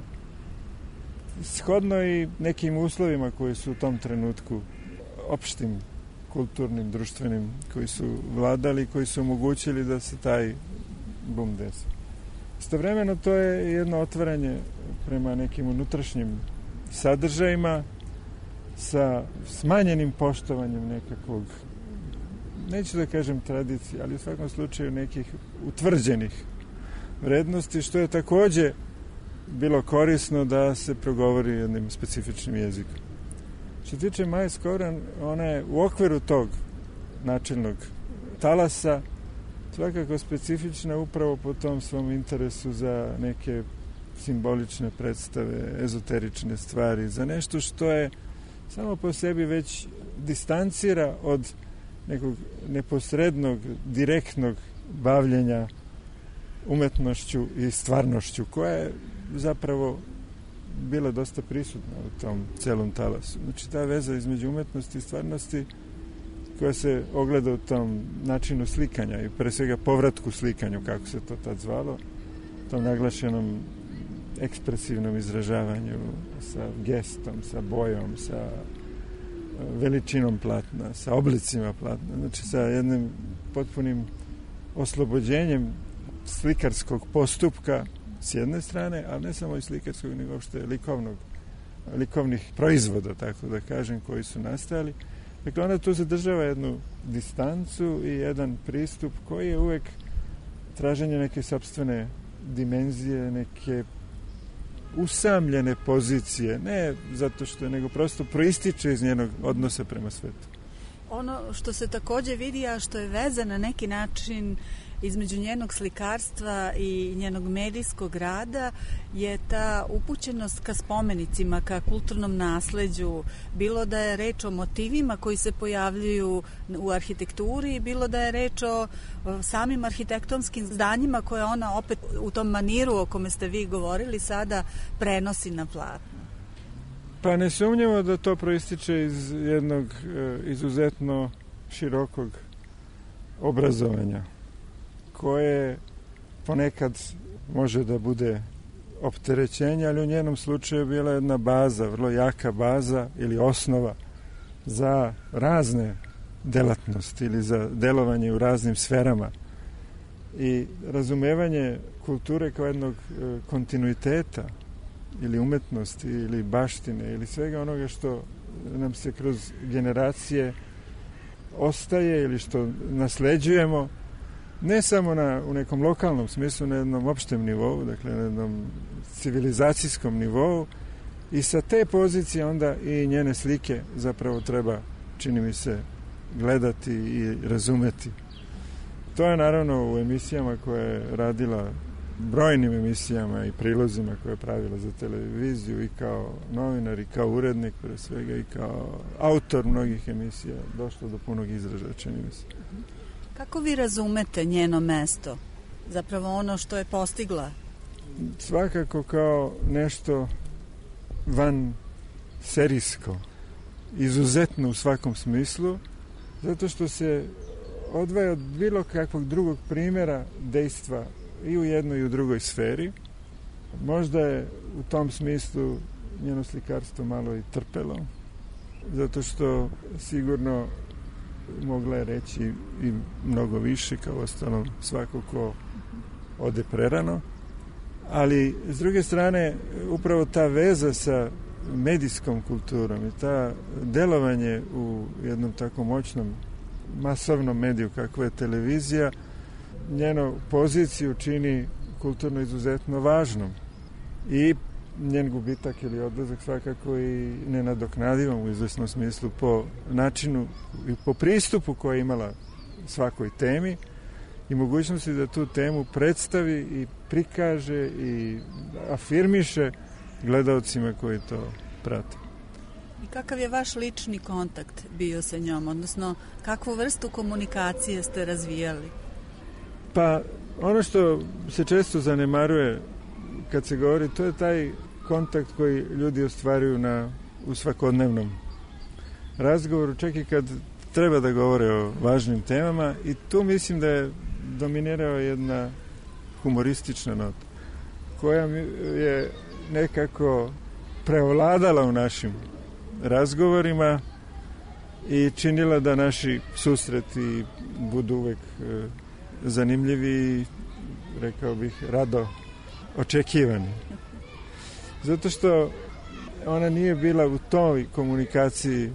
Speaker 21: shodno i nekim uslovima koji su u tom trenutku opštim, kulturnim, društvenim, koji su vladali, koji su omogućili da se taj bum desi. Istovremeno to je jedno otvaranje prema nekim unutrašnjim sadržajima sa smanjenim poštovanjem nekakvog, neću da kažem tradicije, ali u svakom slučaju nekih utvrđenih vrednosti, što je takođe bilo korisno da se progovori jednim specifičnim jezikom. Što se tiče Maje Skovran, ona je u okviru tog načelnog talasa svakako specifična upravo po tom svom interesu za neke simbolične predstave, ezoterične stvari, za nešto što je samo po sebi već distancira od nekog neposrednog, direktnog bavljenja umetnošću i stvarnošću, koja je zapravo bila dosta prisutna u tom celom talasu. Znači, ta veza između umetnosti i stvarnosti koja se ogleda u tom načinu slikanja i pre svega povratku slikanju, kako se to tad zvalo, tom naglašenom ekspresivnom izražavanju sa gestom, sa bojom, sa veličinom platna, sa oblicima platna, znači sa jednim potpunim oslobođenjem slikarskog postupka s jedne strane, ali ne samo i slikarskog, nego uopšte likovnog, likovnih proizvoda, tako da kažem, koji su nastajali. Dakle, ona tu zadržava jednu distancu i jedan pristup koji je uvek traženje neke sopstvene dimenzije, neke usamljene pozicije, ne zato što je, nego prosto proističe iz njenog odnosa prema svetu.
Speaker 20: Ono što se takođe vidi, a što je veza na neki način između njenog slikarstva i njenog medijskog rada, je ta upućenost ka spomenicima, ka kulturnom nasleđu, bilo da je reč o motivima koji se pojavljuju u arhitekturi, bilo da je reč o samim arhitektonskim zdanjima koje ona opet u tom maniru o kome ste vi govorili sada prenosi na platno.
Speaker 21: Pa ne sumnjamo da to proističe iz jednog e, izuzetno širokog obrazovanja, koje ponekad može da bude opterećenje, ali u njenom slučaju je bila jedna baza, vrlo jaka baza ili osnova za razne delatnosti ili za delovanje u raznim sferama. I razumevanje kulture kao jednog e, kontinuiteta ili umetnosti ili baštine ili svega onoga što nam se kroz generacije ostaje ili što nasleđujemo, ne samo na, u nekom lokalnom smislu, na jednom opštem nivou, dakle na jednom civilizacijskom nivou, i sa te pozicije onda i njene slike zapravo treba, čini mi se, gledati i razumeti. To je naravno u emisijama koje je radila, brojnim emisijama i prilozima koje je pravila za televiziju i kao novinar i kao urednik pre svega i kao autor mnogih emisija došlo do punog izražaja, čini mi se.
Speaker 20: Kako vi razumete njeno mesto? Zapravo ono što je postigla?
Speaker 21: Svakako kao nešto van serijsko, izuzetno u svakom smislu, zato što se odvaja od bilo kakvog drugog primjera dejstva i u jednoj i u drugoj sferi. Možda je u tom smislu njeno slikarstvo malo i trpelo, zato što sigurno mogla je reći i mnogo više, kao ostalo svako ko ode prerano. Ali, s druge strane, upravo ta veza sa medijskom kulturom i ta delovanje u jednom tako moćnom masovnom mediju kakva je televizija, njenu poziciju čini kulturno izuzetno važnom. I njen gubitak ili odlazak svakako i nenadoknadivom u izvesnom smislu po načinu i po pristupu koji je imala svakoj temi i mogućnosti da tu temu predstavi i prikaže i afirmiše gledaocima koji to prate.
Speaker 20: I kakav je vaš lični kontakt bio sa njom, odnosno kakvu vrstu komunikacije ste razvijali?
Speaker 21: Pa ono što se često zanemaruje kad se govori, to je taj kontakt koji ljudi ostvaruju na, u svakodnevnom razgovoru, čak i kad treba da govore o važnim temama, i tu mislim da je dominirao jedna humoristična nota koja je nekako preovladala u našim razgovorima i činila da naši susreti budu uvek e, zanimljivi i, rekao bih, rado očekivani. Zato što ona nije bila u toj komunikaciji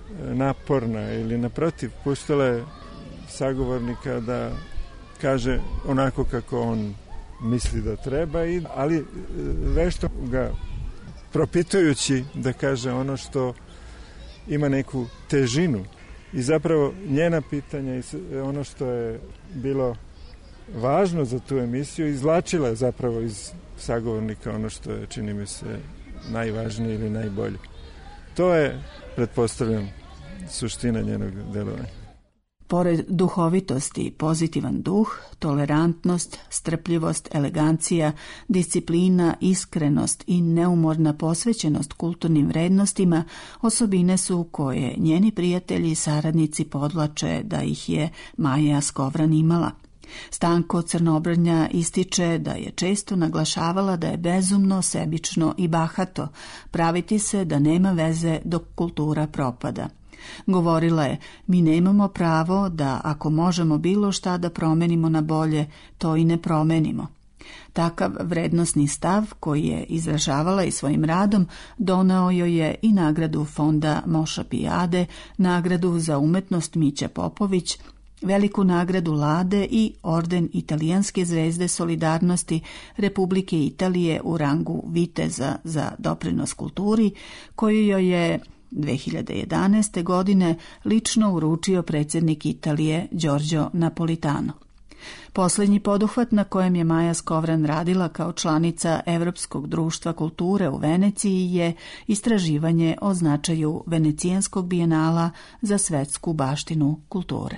Speaker 21: naporna ili naprotiv, puštala je sagovornika da kaže onako kako on misli da treba, i, ali vešto ga propitujući da kaže ono što ima neku težinu. I zapravo njena pitanja i ono što je bilo važno za tu emisiju izvlačila je zapravo iz sagovornika ono što je, čini mi se, najvažnije ili najbolje. To je, pretpostavljam, suština njenog delovanja.
Speaker 20: Pored duhovitosti, pozitivan duh, tolerantnost, strpljivost, elegancija, disciplina, iskrenost i neumorna posvećenost kulturnim vrednostima osobine su koje njeni prijatelji i saradnici podvlače da ih je Maja Skovran imala. Stanko Crnobrnja ističe da je često naglašavala da je bezumno, sebično i bahato praviti se da nema veze dok kultura propada. Govorila je, mi nemamo pravo da ako možemo bilo šta da promenimo na bolje, to i ne promenimo. Takav vrednosni stav koji je izražavala i svojim radom doneo joj je i nagradu fonda Moša Pijade, nagradu za umetnost Mića Popović, veliku nagradu Lade i orden Italijanske zvezde solidarnosti Republike Italije u rangu viteza za doprinos kulturi, koju joj je dve hiljade jedanaeste. godine lično uručio predsjednik Italije Giorgio Napolitano. Posljednji poduhvat na kojem je Maja Skovran radila kao članica Evropskog društva kulture u Veneciji je istraživanje o značaju Venecijanskog bijenala za svetsku baštinu kulture.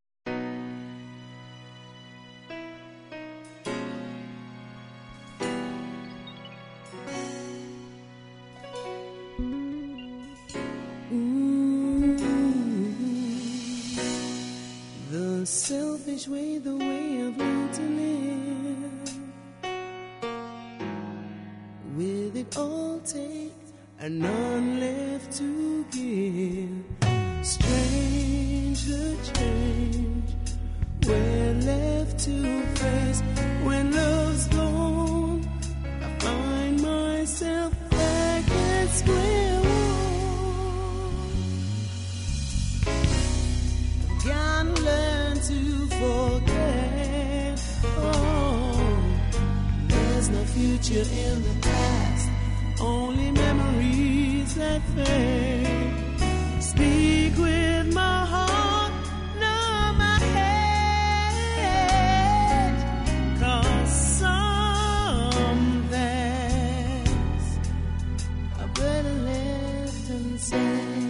Speaker 6: The selfish way, the way I've learned to live. With it all take and none left to give. Strange the change we're left to face. When love's gone, I find myself back at square one. Gotta learn to forget. Oh, there's no future in the past, only memories that fade. Speak with my heart, not my head, 'cause some things are better left unsaid.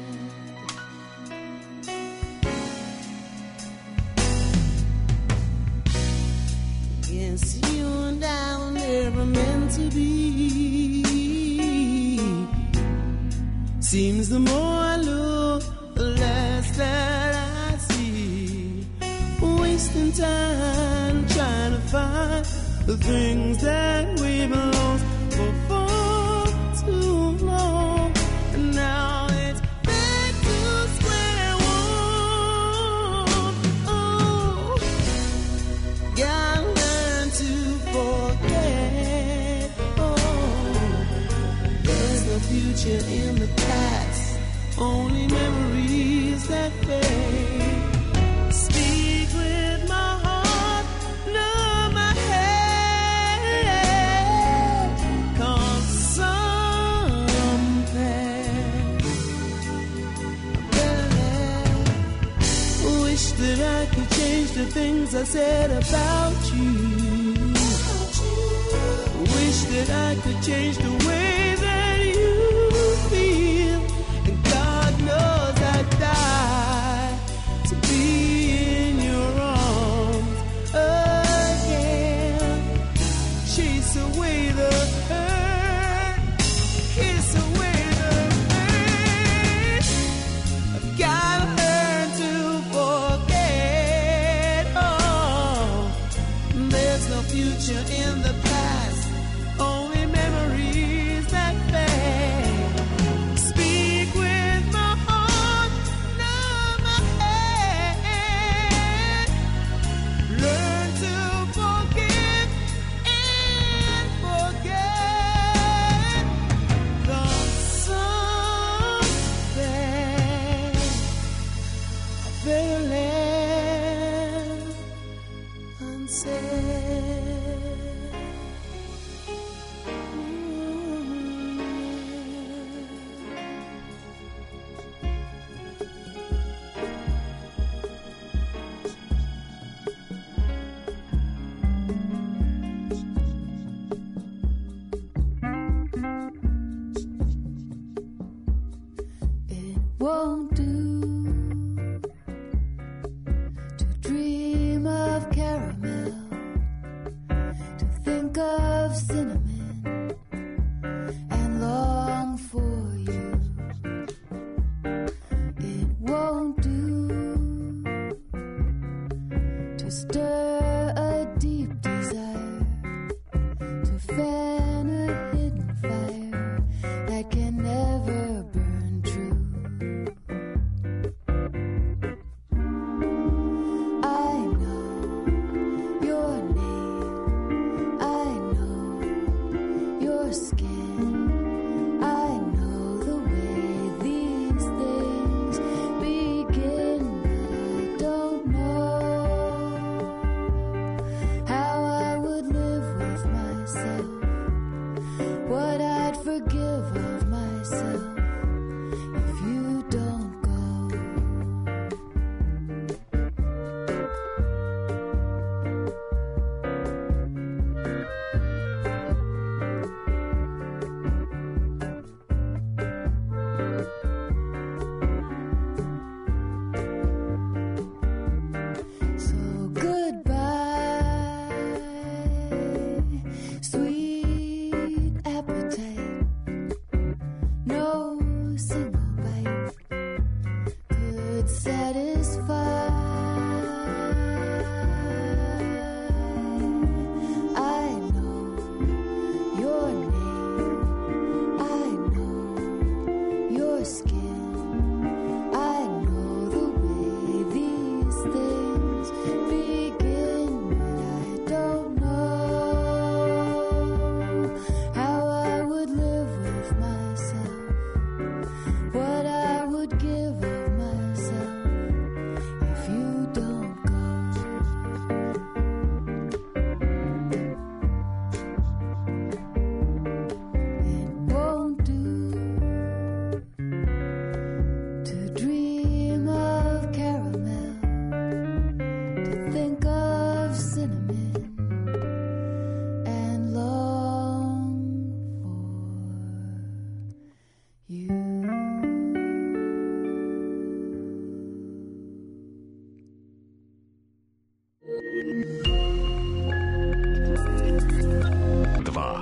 Speaker 6: Yes, you and I were never meant to be. Seems the more I look, the less that I see. Wasting time trying to find the things that we've lost for far too long. And now it's back to square one. Oh, gotta learn to forget. Oh, there's no future in the past, only memories that fade. Speak with my heart, not my head, 'cause some things are better left. Wish that I could change the things I said about you. Wish that I could change the way that you feel. And God knows I'd die to be in your arms again. Chase away the hurt, kiss away the pain. I've gotta learn to forget. Oh, there's no future in the past, only memories that fade. Speak with my heart, not my head. Learn to forgive and forget. 'Cause some things are better left unsaid.
Speaker 19: Won't do skin. I know the way these things begin, but I don't know how I would live with myself, what I'd forgive of myself if you don't go. So goodbye, sweet appetite. No single bite could satisfy. I know your name, I know your skin, I know the way these things begin, but I don't know how I would live with myself, what I would give of myself if you don't go. It won't do to dream of caramel, to think of cinnamon and long for you.
Speaker 5: Dva.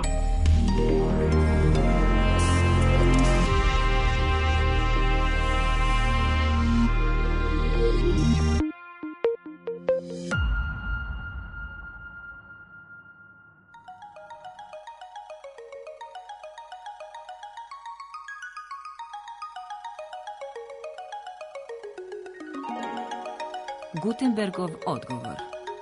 Speaker 22: Gutenbergov odgovor.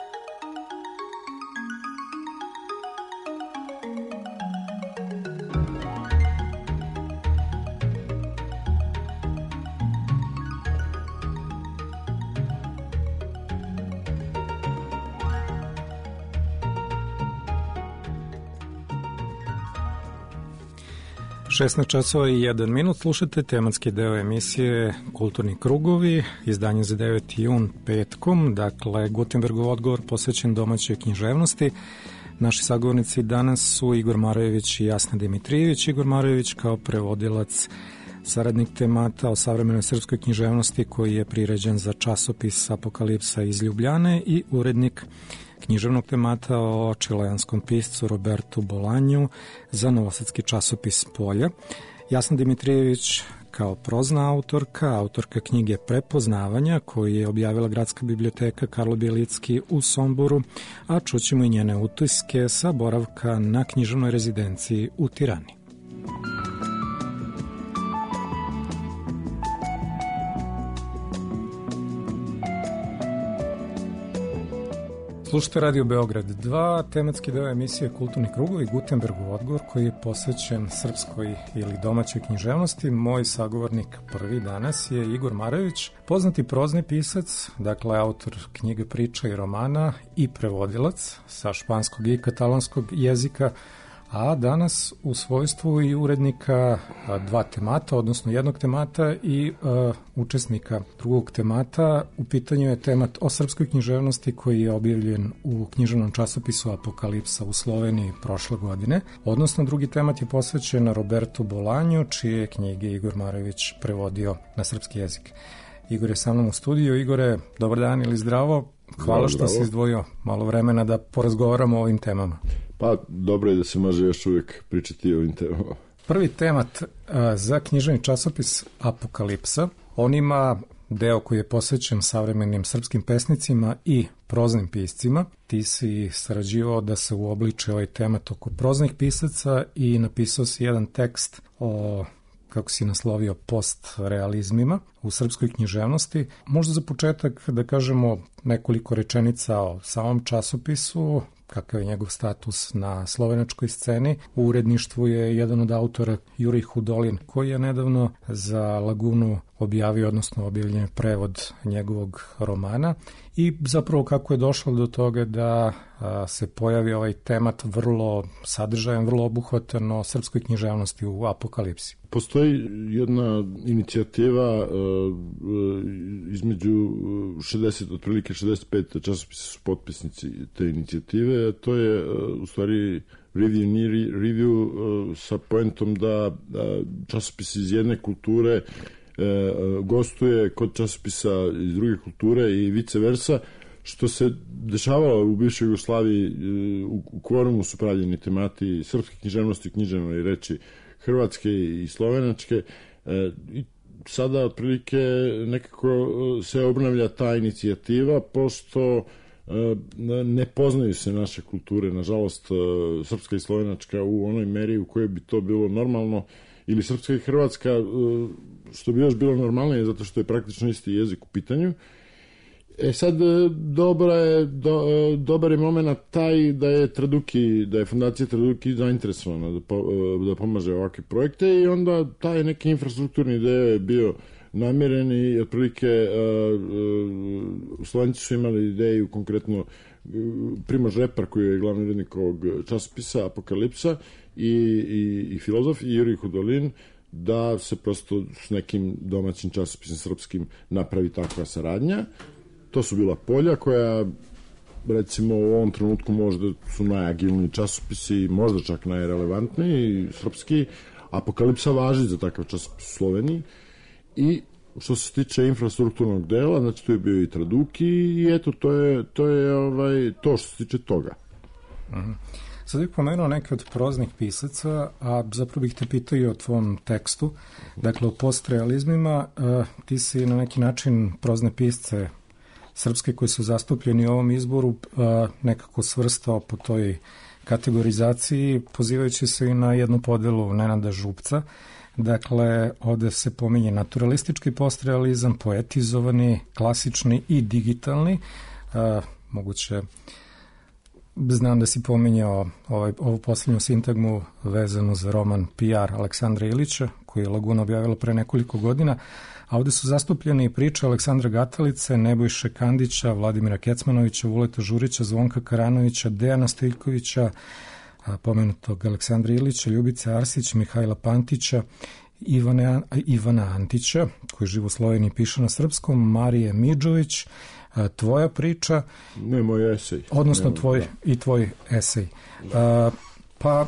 Speaker 3: šesnaest časova i jedan minut, slušate tematski deo emisije Kulturni krugovi, izdanje za deveti jun petkom, dakle Gutenbergov odgovor posvećen domaćoj književnosti. Naši sagovornici danas su Igor Marajević i Jasna Dimitrijević. Igor Marajević kao prevodilac, saradnik temata o savremenoj srpskoj književnosti koji je priređen za časopis Apokalipsa iz Ljubljane i urednik književnog temata o čileanskom piscu Robertu Bolanju za novosadski časopis Polja. Jasna Dimitrijević kao prozna autorka, autorka knjige Prepoznavanja koju je objavila Gradska biblioteka Karlo Bjelicki u Somboru, a čućemo i njene utiske sa boravka na književnoj rezidenciji u Tirani. Slušajte Radio Beograd dva, tematski deo emisije Kulturni krugovi, Gutenbergov odgovor koji je posvećen srpskoj ili domaćoj književnosti. Moj sagovornik prvi danas je Igor Marajević, poznati prozni pisac, dakle autor knjige priča i romana i prevodilac sa španskog i katalonskog jezika, a danas u svojstvu i urednika dva temata, odnosno jednog temata i uh, učesnika drugog temata. U pitanju je temat o srpskoj književnosti koji je objavljen u književnom časopisu Apokalipsa u Sloveniji prošle godine, odnosno drugi temat je posvećen Robertu Bolanju, čije knjige Igor Marajević prevodio na srpski jezik. Igor je sa mnom u studiju. Igore, dobar dan ili zdravo. Hvala što si izdvojio malo vremena da porazgovaramo o ovim temama.
Speaker 23: Pa, dobro je da se može još uvijek pričati o ovim temama.
Speaker 3: Prvi temat a, za književni časopis Apokalipsa, on ima deo koji je posvećen savremenim srpskim pesnicima i proznim piscima. Ti si sarađivao da se uobliče ovaj temat oko proznih pisaca i napisao si jedan tekst o, kako si naslovio, postrealizmima u srpskoj književnosti. Možda za početak da kažemo nekoliko rečenica o samom časopisu, kakav je njegov status na slovenačkoj sceni. U uredništvu je jedan od autora Jurij Hudolin, koji je nedavno za Lagunu objavio, odnosno objavljen je prevod njegovog romana i zapravo kako je došlo do toga da a, se pojavi ovaj temat vrlo sadržajan, vrlo obuhvatan o srpskoj književnosti u Apokalipsi.
Speaker 4: Postoji jedna inicijativa uh, između šezdeset, otprilike šezdeset pet časopisa su potpisnici te inicijative, a to je uh, u stvari review, nije review uh, sa poentom da uh, časopis iz jedne kulture uh, gostuje kod časopisa iz druge kulture i vice versa, što se dešavalo u bivšoj Jugoslaviji. Uh, u, u kvorumu su pravljeni temati srpske književnosti, književne i reči hrvatske i slovenačke, e, i sada otprilike nekako se obnavlja ta inicijativa, pošto e, ne poznaju se naše kulture, nažalost, e, srpska i slovenačka u onoj meri u kojoj bi to bilo normalno, ili srpska i hrvatska, e, što bi još bilo normalnije, zato što je praktično isti jezik u pitanju. E sad, dobra je, do, dobar je moment taj da je Traduki, da je fondacija Traduki zainteresovana da, po, da pomaže ovakve projekte i onda taj neki infrastrukturni deo je bio namiren i otprilike uh, Slovenci su imali ideju konkretno Primož Repar koji je glavni urednik ovog časopisa Apokalipsa i, i, i filozof i Jurij Hudolin, da se prosto s nekim domaćim časopisom srpskim napravi takva saradnja. To su bila polja koja, recimo, u ovom trenutku možda su najagilniji časopisi, možda čak najrelevantniji, srpski. Apokalipsa važi za takav časopis u Sloveniji. I što se tiče infrastrukturnog dela, znači tu je bio i Traduki i eto, to je, to je ovaj, to što se tiče toga.
Speaker 3: Mm-hmm. Sad bih pomenuo neke od proznih pisaca, a zapravo bih te pitao i o tvom tekstu. Dakle, o postrealizmima, uh, ti si na neki način prozne pisce srpske koji su zastupljeni u ovom izboru a, nekako svrstao po toj kategorizaciji, pozivajući se i na jednu podelu Nenada Župca. Dakle, ovde se pominje naturalistički postrealizam, poetizovani, klasični i digitalni. A, moguće, znam da si pominjao ovaj, ovu posljednju sintagmu vezanu za roman P R Aleksandra Ilića, koji je Laguna objavila pre nekoliko godina. A ovde su zastupljeni priče Aleksandra Gatalice, Nebojše Kandića, Vladimira Kecmanovića, Vuleta Žurića, Zvonka Karanovića, Dejana Stojkovića, pomenutog Aleksandra Ilića, Ljubice Arsić, Mihajla Pantića, Ivane, Ivana Antića, koji živo u Sloveniji piše na srpskom, Marije Midžović, tvoja priča.
Speaker 4: Ne, moj esej.
Speaker 3: Odnosno
Speaker 4: ne,
Speaker 3: tvoj,
Speaker 4: da.
Speaker 3: i tvoj esej. A, pa,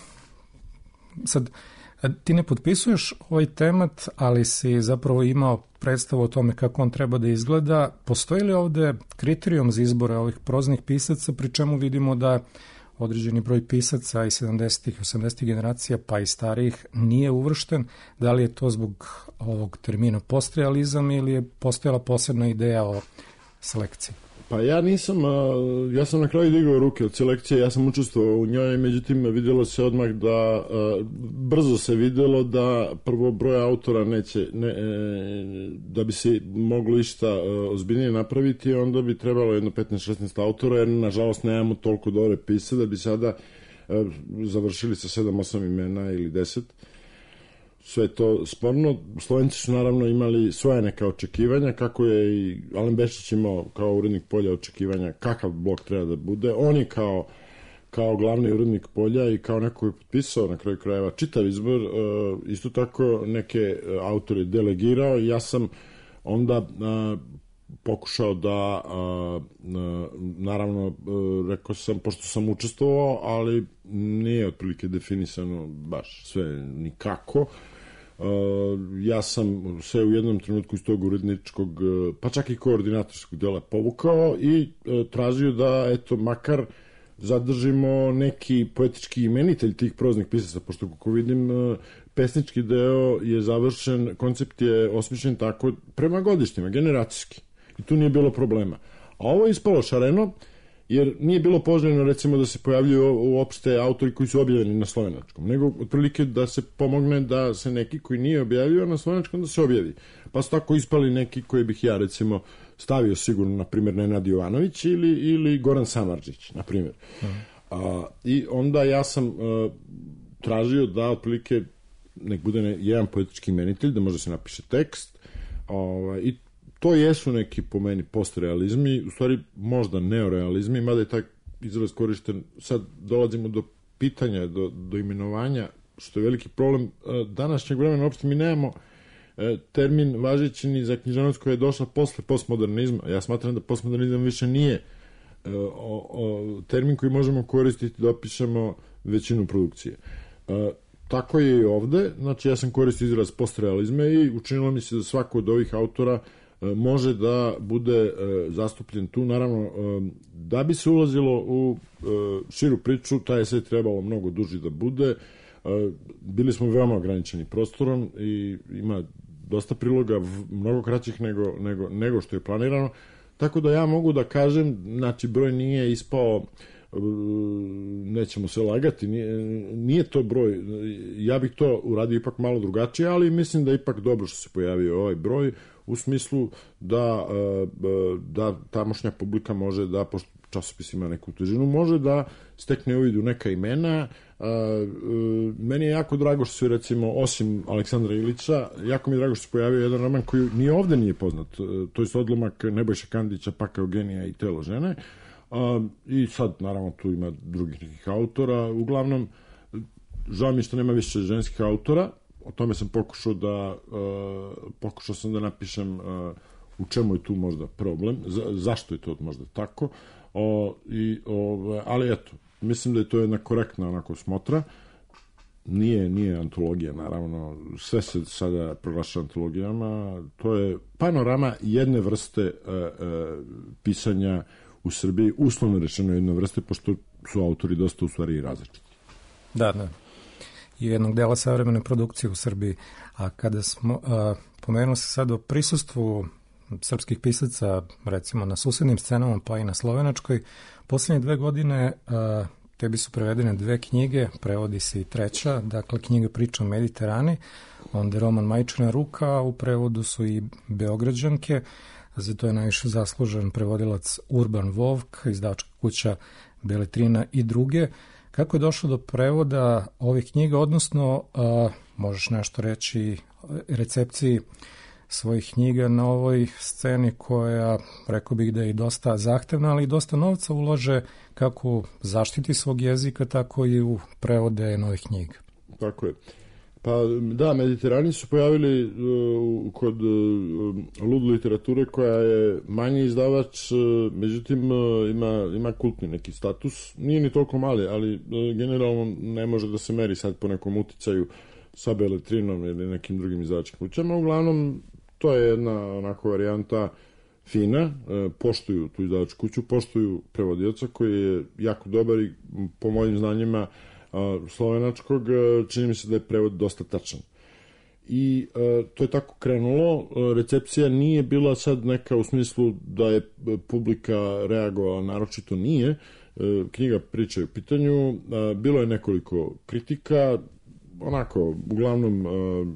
Speaker 3: sad, ti ne potpisuješ ovaj temat, ali si zapravo imao predstavu o tome kako on treba da izgleda. Postoji li ovde kriterijum za izbore ovih proznih pisaca, pri čemu vidimo da određeni broj pisaca iz sedamdesetih, osamdesetih generacija, pa i starijih, nije uvršten? Da li je to zbog ovog termina postrealizam ili je postojala posebna ideja o selekciji?
Speaker 4: Pa ja nisam, ja sam na kraju digao ruke od selekcije, ja sam učestvovao u njoj, međutim vidjelo se odmah da, brzo se vidjelo da prvo broj autora neće, ne, da bi se moglo išta ozbiljnije napraviti, onda bi trebalo jedno petnaest šesnaest autora, jer nažalost nemamo toliko dobre pise da bi sada završili sa sedam osam imena ili deset. Sve to sporno. Slovenci su naravno imali svoje neka očekivanja, kako je i Alen Bešić imao kao urednik polja očekivanja kakav blok treba da bude. On je kao, kao glavni urednik polja i kao neko je potpisao na kraju krajeva čitav izbor, isto tako neke autore delegirao. Ja sam onda pokušao da, naravno, rekao sam, pošto sam učestvovao, ali nije otprilike definisano baš sve nikako. Ja sam se u jednom trenutku iz tog uredničkog, pa čak i koordinatorskog dela povukao i tražio da, eto, makar zadržimo neki poetički imenitelj tih proznih pisaca, pošto kako vidim, pesnički deo je završen, koncept je osmišljen tako prema godišnjima, generacijski. I tu nije bilo problema. A ovo je ispalo šareno, jer nije bilo poželjno, recimo, da se pojavljuju uopšte autori koji su objavljeni na slovenačkom, nego otprilike da se pomogne da se neki koji nije objavio na slovenačkom da se objavi. Pa su tako ispali neki koji bih ja, recimo, stavio sigurno, na primjer, Nenad Jovanović ili, ili Goran Samardžić, na primjer. Mm. A, I onda ja sam a, tražio da otprilike nek bude ne, jedan poetički imenitelj, da može se napiše tekst, ovaj, i to jesu neki po meni postrealizmi, u stvari možda neorealizmi, mada je taj izraz korišten, sad dolazimo do pitanja, do, do imenovanja, što je veliki problem današnjeg vremena, uopšte mi nemamo termin važeći ni za književnost koja je došla posle postmodernizma. Ja smatram da postmodernizam više nije o, o, termin koji možemo koristiti da opišemo većinu produkcije. E, tako je i ovde, znači ja sam koristio izraz postrealizma i učinilo mi se da svako od ovih autora e, može da bude e, zastupljen tu. Naravno, e, da bi se ulazilo u e, širu priču, taj esej trebalo mnogo duži da bude. E, bili smo veoma ograničeni prostorom i ima dosta priloga, mnogo kraćih nego, nego, nego što je planirano. Tako da ja mogu da kažem, znači broj nije ispao, nećemo se lagati, nije, nije to broj, ja bih to uradio ipak malo drugačije, ali mislim da je ipak dobro što se pojavio ovaj broj, u smislu da, da tamošnja publika može da, pošto časopis ima neku težinu, može da stekne uvid u neka imena. Meni je jako drago što se, recimo, osim Aleksandra Ilića, jako mi je drago što se pojavio jedan roman koji ni ovde nije poznat, to je odlomak Nebojše Kandića, Paka Eugenija i Telo žene. I sad, naravno, tu ima drugih nekih autora. Uglavnom, žao mi što nema više ženskih autora, o tome sam pokušao da pokušao sam da napišem u čemu je tu možda problem, zašto je to možda tako. O, i, o, ali eto, mislim da je to jedna korektna onako smotra. Nije, nije antologija, naravno, sve se sada proglaša antologijama. To je panorama jedne vrste e, e, pisanja u Srbiji, uslovno rečeno jedne vrste, pošto su autori dosta u stvari i različiti.
Speaker 3: Da, da. I jednog dela savremene produkcije u Srbiji. A kada smo, a, pomenuo se sad o prisustvu srpskih pisaca, recimo na susednim scenama, pa i na slovenačkoj, poslednje dve godine a, tebi su prevedene dve knjige, prevodi se i treća, dakle knjiga Priča o Mediterani, onda roman Majčina ruka, a u prevodu su i Beograđanke, za to je najviše zaslužen prevodilac Urban Vovk, izdavačka kuća Beletrina i druge. Kako je došlo do prevoda ovih knjiga, odnosno a, možeš nešto reći recepciji svojih knjiga na ovoj sceni koja, rekao bih da je i dosta zahtevna, ali i dosta novca ulaže kako u zaštiti svog jezika, tako i u prevode novih knjiga.
Speaker 4: Tako je. Pa da, Mediterani su pojavili uh, kod uh, Lud literature koja je manji izdavač, uh, međutim uh, ima, ima kultni neki status. Nije ni toliko mali, ali uh, generalno ne može da se meri sad po nekom uticaju sa Beletrinom ili nekim drugim izdavačkim kućama. Uglavnom, to je jedna onako varijanta fina, poštuju tu izdavačku kuću, poštuju prevodioca koji je jako dobar i po mojim znanjima slovenačkog čini mi se da je prevod dosta tačan. I to je tako krenulo. Recepcija nije bila sad neka u smislu da je publika reagovala, naročito nije. Knjiga Priča je u pitanju. Bilo je nekoliko kritika, onako, uglavnom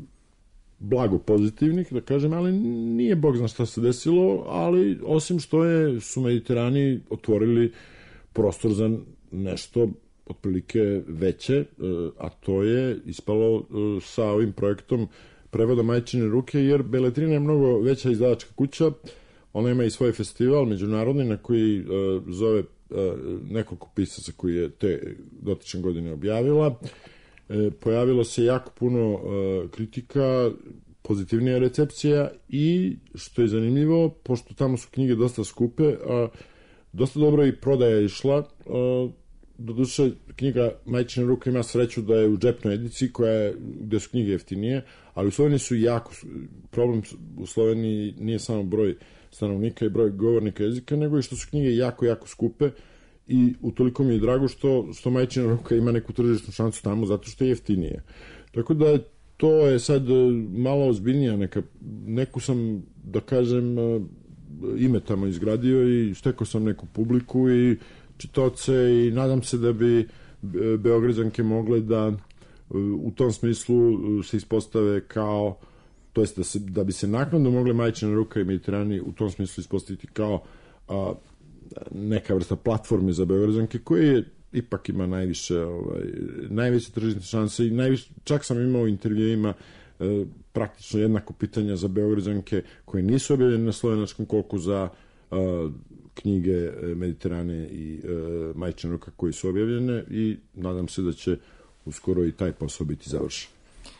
Speaker 4: blago pozitivnih, da kažem, ali nije bog zna šta se desilo, ali osim što je, su Mediterani otvorili prostor za nešto otprilike veće, a to je ispalo sa ovim projektom prevoda Majčine ruke, jer Beletrina je mnogo veća izdavačka kuća, ona ima i svoj festival međunarodni na koji zove nekoliko pisaca koji je te dotične godine objavila. Pojavilo se jako puno uh, kritika, pozitivnija recepcija i, što je zanimljivo, pošto tamo su knjige dosta skupe, a dosta dobro i prodaja išla. Uh, doduše, knjiga Majčina ruka ima sreću da je u džepnoj ediciji, koja je, gde su knjige jeftinije, ali u Sloveniji su jako, problem u Sloveniji nije samo broj stanovnika i broj govornika jezika, nego i što su knjige jako, jako skupe. I utoliko mi je drago što, što Majčina ruka ima neku tržišnu šansu tamo, zato što je jeftinije. Tako da to je sad malo ozbiljnija neka, neku sam, da kažem, ime tamo izgradio i stekao sam neku publiku i čitaoce i nadam se da bi Beograđanke mogle da u tom smislu se ispostave kao to jest da, se, da bi se naknadno mogle Majčina ruka i Mediterani u tom smislu ispostaviti kao a, neka vrsta platforme za Beograđanke koje ipak ima najviše, ovaj, najveće tržišne šanse i najviše, čak sam imao u intervjuima e, praktično jednako pitanja za Beograđanke koje nisu objavljene na slovenačkom koliko za a, knjige Mediterane i e, Majčina ruka koji su objavljene i nadam se da će uskoro i taj posao biti završen.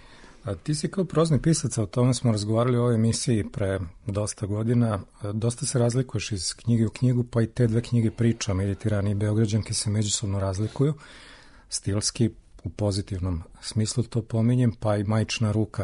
Speaker 3: A ti si kao prozni pisac, o tome smo razgovarali u ovoj emisiji pre dosta godina, dosta se razlikuješ iz knjige u knjigu, pa i te dve knjige priča, Mediterani i Beograđanke, se međusobno razlikuju, stilski, u pozitivnom smislu to pominjem, pa i Majčina ruka,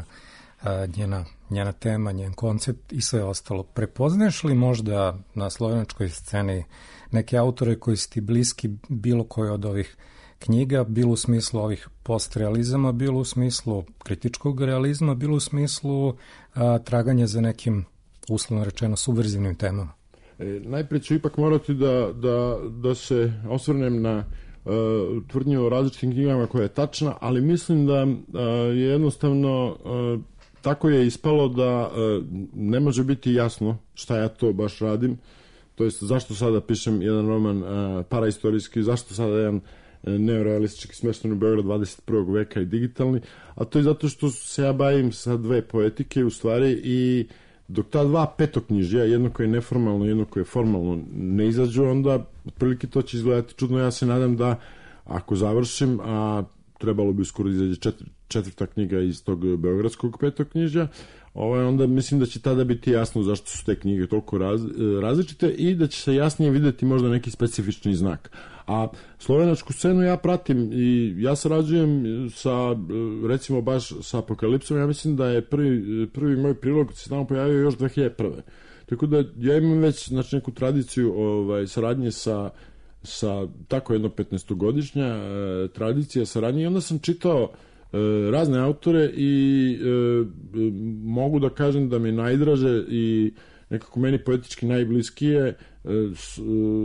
Speaker 3: njena, njena tema, njen koncept i sve ostalo. Prepoznaješ li možda na slovenačkoj sceni neke autore koji su ti bliski bilo koje od ovih knjiga, bilo u smislu ovih postrealizama, bilo u smislu kritičkog realizma, bilo u smislu a, traganja za nekim, uslovno rečeno, subverzivnim temama?
Speaker 4: E, najprije ću ipak morati da, da, da se osvrnem na uh, tvrdnju o različitim knjigama koja je tačna, ali mislim da uh, je jednostavno uh, tako je ispalo da uh, ne može biti jasno šta ja to baš radim, to jest zašto sada pišem jedan roman uh, paraistorijski, zašto sada jedan neorealistički smešten u Beograd dvadeset prvog veka i digitalni, a to je zato što se ja bavim sa dve poetike u stvari i dok ta dva petoknjižja, jedno koje je neformalno, jedno koje je formalno, ne izađu, onda otprilike to će izgledati čudno. Ja se nadam da ako završim, a trebalo bi uskoro izađe četiri, četvrta knjiga iz tog beogradskog petoknjižja, ovaj, onda mislim da će tada biti jasno zašto su te knjige toliko raz, različite i da će se jasnije videti možda neki specifični znak. A slovenačku scenu ja pratim i ja sarađujem sa, recimo baš sa Apokalipsom, ja mislim da je prvi, prvi moj prilog se tamo pojavio još dve hiljade prve. Tako da ja imam već znači, neku tradiciju ovaj, saradnje sa, sa tako jedno petnaestogodišnja e, tradicija saradnje i onda sam čitao e, razne autore i e, mogu da kažem da mi najdraže i nekako meni poetički najbliskije e, s, e,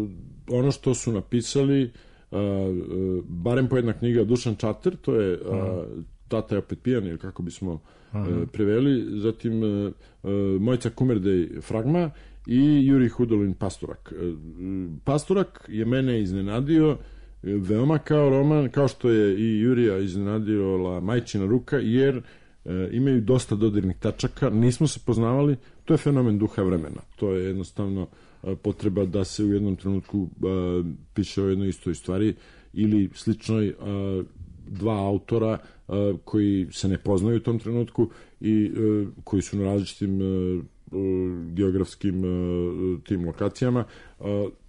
Speaker 4: ono što su napisali a, a, barem po jedna knjiga Dušan Čater, to je a, Tata je opet pijan, ili kako bismo a, preveli, zatim a, a, Mojca Kumerdej Fragma i Jurij Hudolin Pastorak. A, Pastorak je mene iznenadio veoma kao roman, kao što je i Jurija iznenadio La Majčina ruka, jer a, imaju dosta dodirnih tačaka, nismo se poznavali, to je fenomen duha vremena, to je jednostavno potreba da se u jednom trenutku uh, piše o jednoj istoj stvari ili sličnoj uh, dva autora uh, koji se ne poznaju u tom trenutku i uh, koji su na različitim uh, uh, geografskim uh, tim lokacijama. Uh,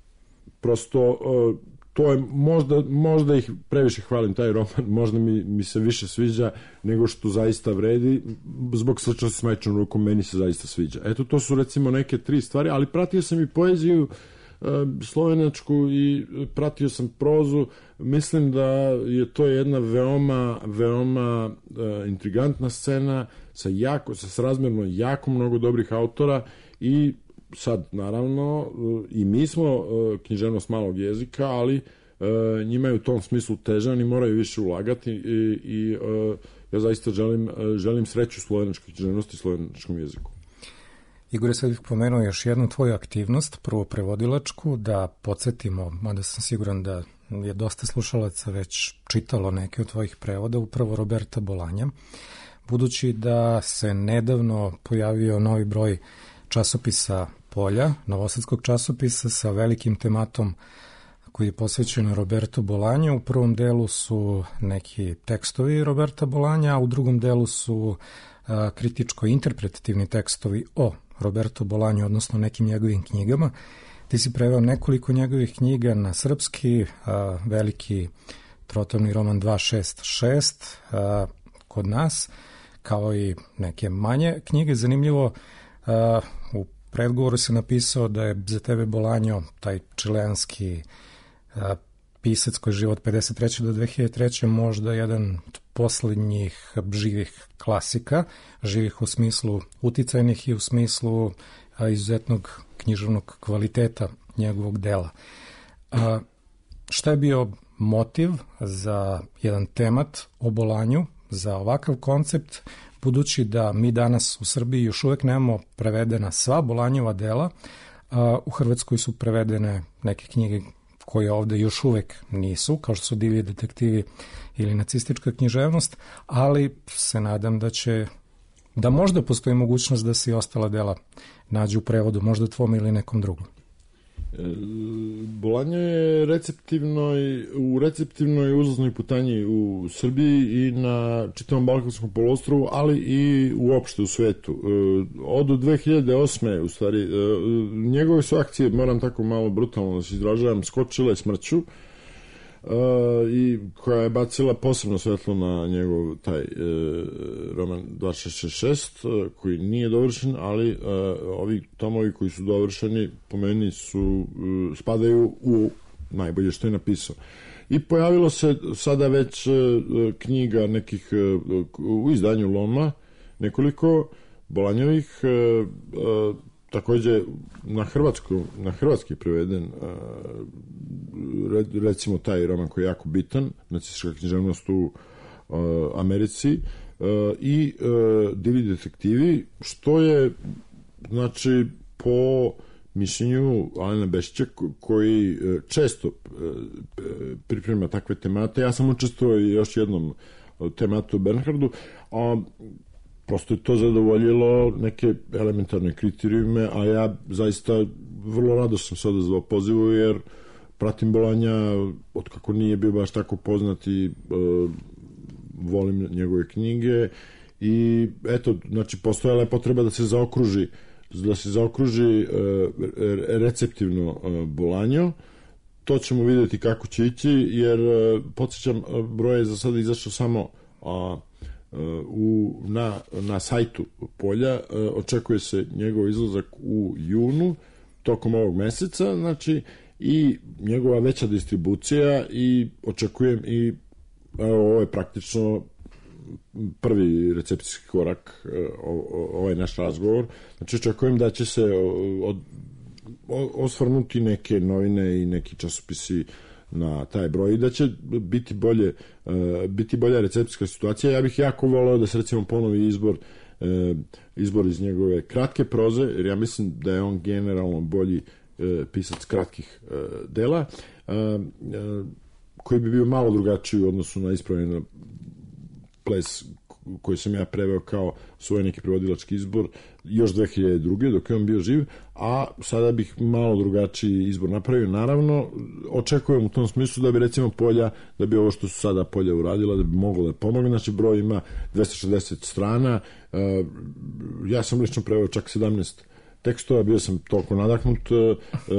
Speaker 4: prosto uh, to je možda, možda ih previše hvalim taj roman, možda mi, mi se više sviđa nego što zaista vredi, zbog sličnosti s Majčinom rukom meni se zaista sviđa. Eto, to su recimo neke tri stvari, ali pratio sam i poeziju e, slovenačku i pratio sam prozu, mislim da je to jedna veoma, veoma e, intrigantna scena sa jako, sa srazmjerno jako mnogo dobrih autora i sad, naravno, i mi smo književnost malog jezika, ali njima je u tom smislu težan i moraju više ulagati i, i ja zaista želim, želim sreću slovenačkoj književnosti i slovenačkom jeziku.
Speaker 3: Igore, sad bih pomenuo još jednu tvoju aktivnost, prvo prevodilačku, da podsjetimo, mada sam siguran da je dosta slušalaca već čitalo neke od tvojih prevoda, upravo Roberta Bolanja, budući da se nedavno pojavio novi broj časopisa Polja, novosadskog časopisa sa velikim tematom koji je posvećen Robertu Bolanju. U prvom delu su neki tekstovi Roberta Bolanja, a u drugom delu su a, kritičko-interpretativni tekstovi o Robertu Bolanju, odnosno nekim njegovim knjigama. Ti si preveo nekoliko njegovih knjiga na srpski, a, veliki trotomni roman dva šest šest a, kod nas, kao i neke manje knjige. Zanimljivo, a, u predgovoru se napisao da je za tebe Bolanjo, taj čileanski a, pisac koji je živo od pedeset treće do dve hiljade treće možda jedan od poslednjih živih klasika, živih u smislu uticajnih i u smislu a, izuzetnog književnog kvaliteta njegovog dela. A, šta je bio motiv za jedan temat o Bolanju, za ovakav koncept, budući da mi danas u Srbiji još uvek nemamo prevedena sva Bolanjova dela. U Hrvatskoj su prevedene neke knjige koje ovde još uvek nisu, kao što su Divlji detektivi ili Nacistička književnost, ali se nadam da će, da možda postoji mogućnost da se i ostala dela nađu u prevodu, možda tvom ili nekom drugom.
Speaker 4: Bolanje je receptivnoj, u receptivnoj uzlaznoj putanji u Srbiji i na čitavom Balkanskom poluostrvu, ali i uopšte u svetu. Od dve hiljade osme, u stvari, njegove su akcije, moram tako malo brutalno da se izražavam, skočile smrću, Uh, i koja je bacila posebno svetlo na njegov taj uh, roman dva šest šest šest, uh, koji nije dovršen, ali uh, ovi tomovi koji su dovršeni po meni su uh, spadaju u najbolje što je napisao. I pojavilo se sada već uh, knjiga nekih uh, u izdanju Loma, nekoliko Bolanjovih, uh, uh, takođe na hrvatsku, na hrvatski preveden, recimo taj roman koji je jako bitan, Nacistička književnost u Americi, i Divlji detektivi, što je, znači, po mišljenju Alena Bešića, koji često priprema takve temate. Ja sam učestvovao i još jednom tematu u Bernhardu, a prosto je to zadovoljilo neke elementarne kriterijume, a ja zaista vrlo rado sam se odazvao pozivu, jer pratim Bolanja otkako nije bio baš tako poznat i e, volim njegove knjige i eto, znači postojala je potreba da se zaokruži da se zaokruži e, receptivno e, Bolanjo. To ćemo vidjeti kako će ići, jer e, podsjećam, broj je za sada izašao samo a, U, na, na sajtu Polja, očekuje se njegov izlazak u junu tokom ovog meseca, znači, i njegova veća distribucija, i očekujem i evo, ovo je praktično prvi recepcijski korak, ovaj naš razgovor, znači očekujem da će se od, osvrnuti neke novine i neki časopisi na taj broj i da će biti bolje uh, biti bolja recepcijska situacija. Ja bih jako voleo da se recimo ponovi izbor uh, izbor iz njegove kratke proze, jer ja mislim da je on generalno bolji uh, pisac kratkih uh, dela, uh, uh, koji bi bio malo drugačiji u odnosu na ispravljeni ples koji sam ja preveo kao svoj neki prevodilački izbor još dve hiljade druge. dok je on bio živ, a sada bih malo drugačiji izbor napravio. Naravno, očekujem u tom smislu da bi recimo Polja, da bi ovo što su sada Polja uradila, da bi moglo da pomogne. Znači, broj ima dvesta šezdeset strana, ja sam lično preveo čak sedamnaest tekstova, bio sam toliko nadahnut. E, e,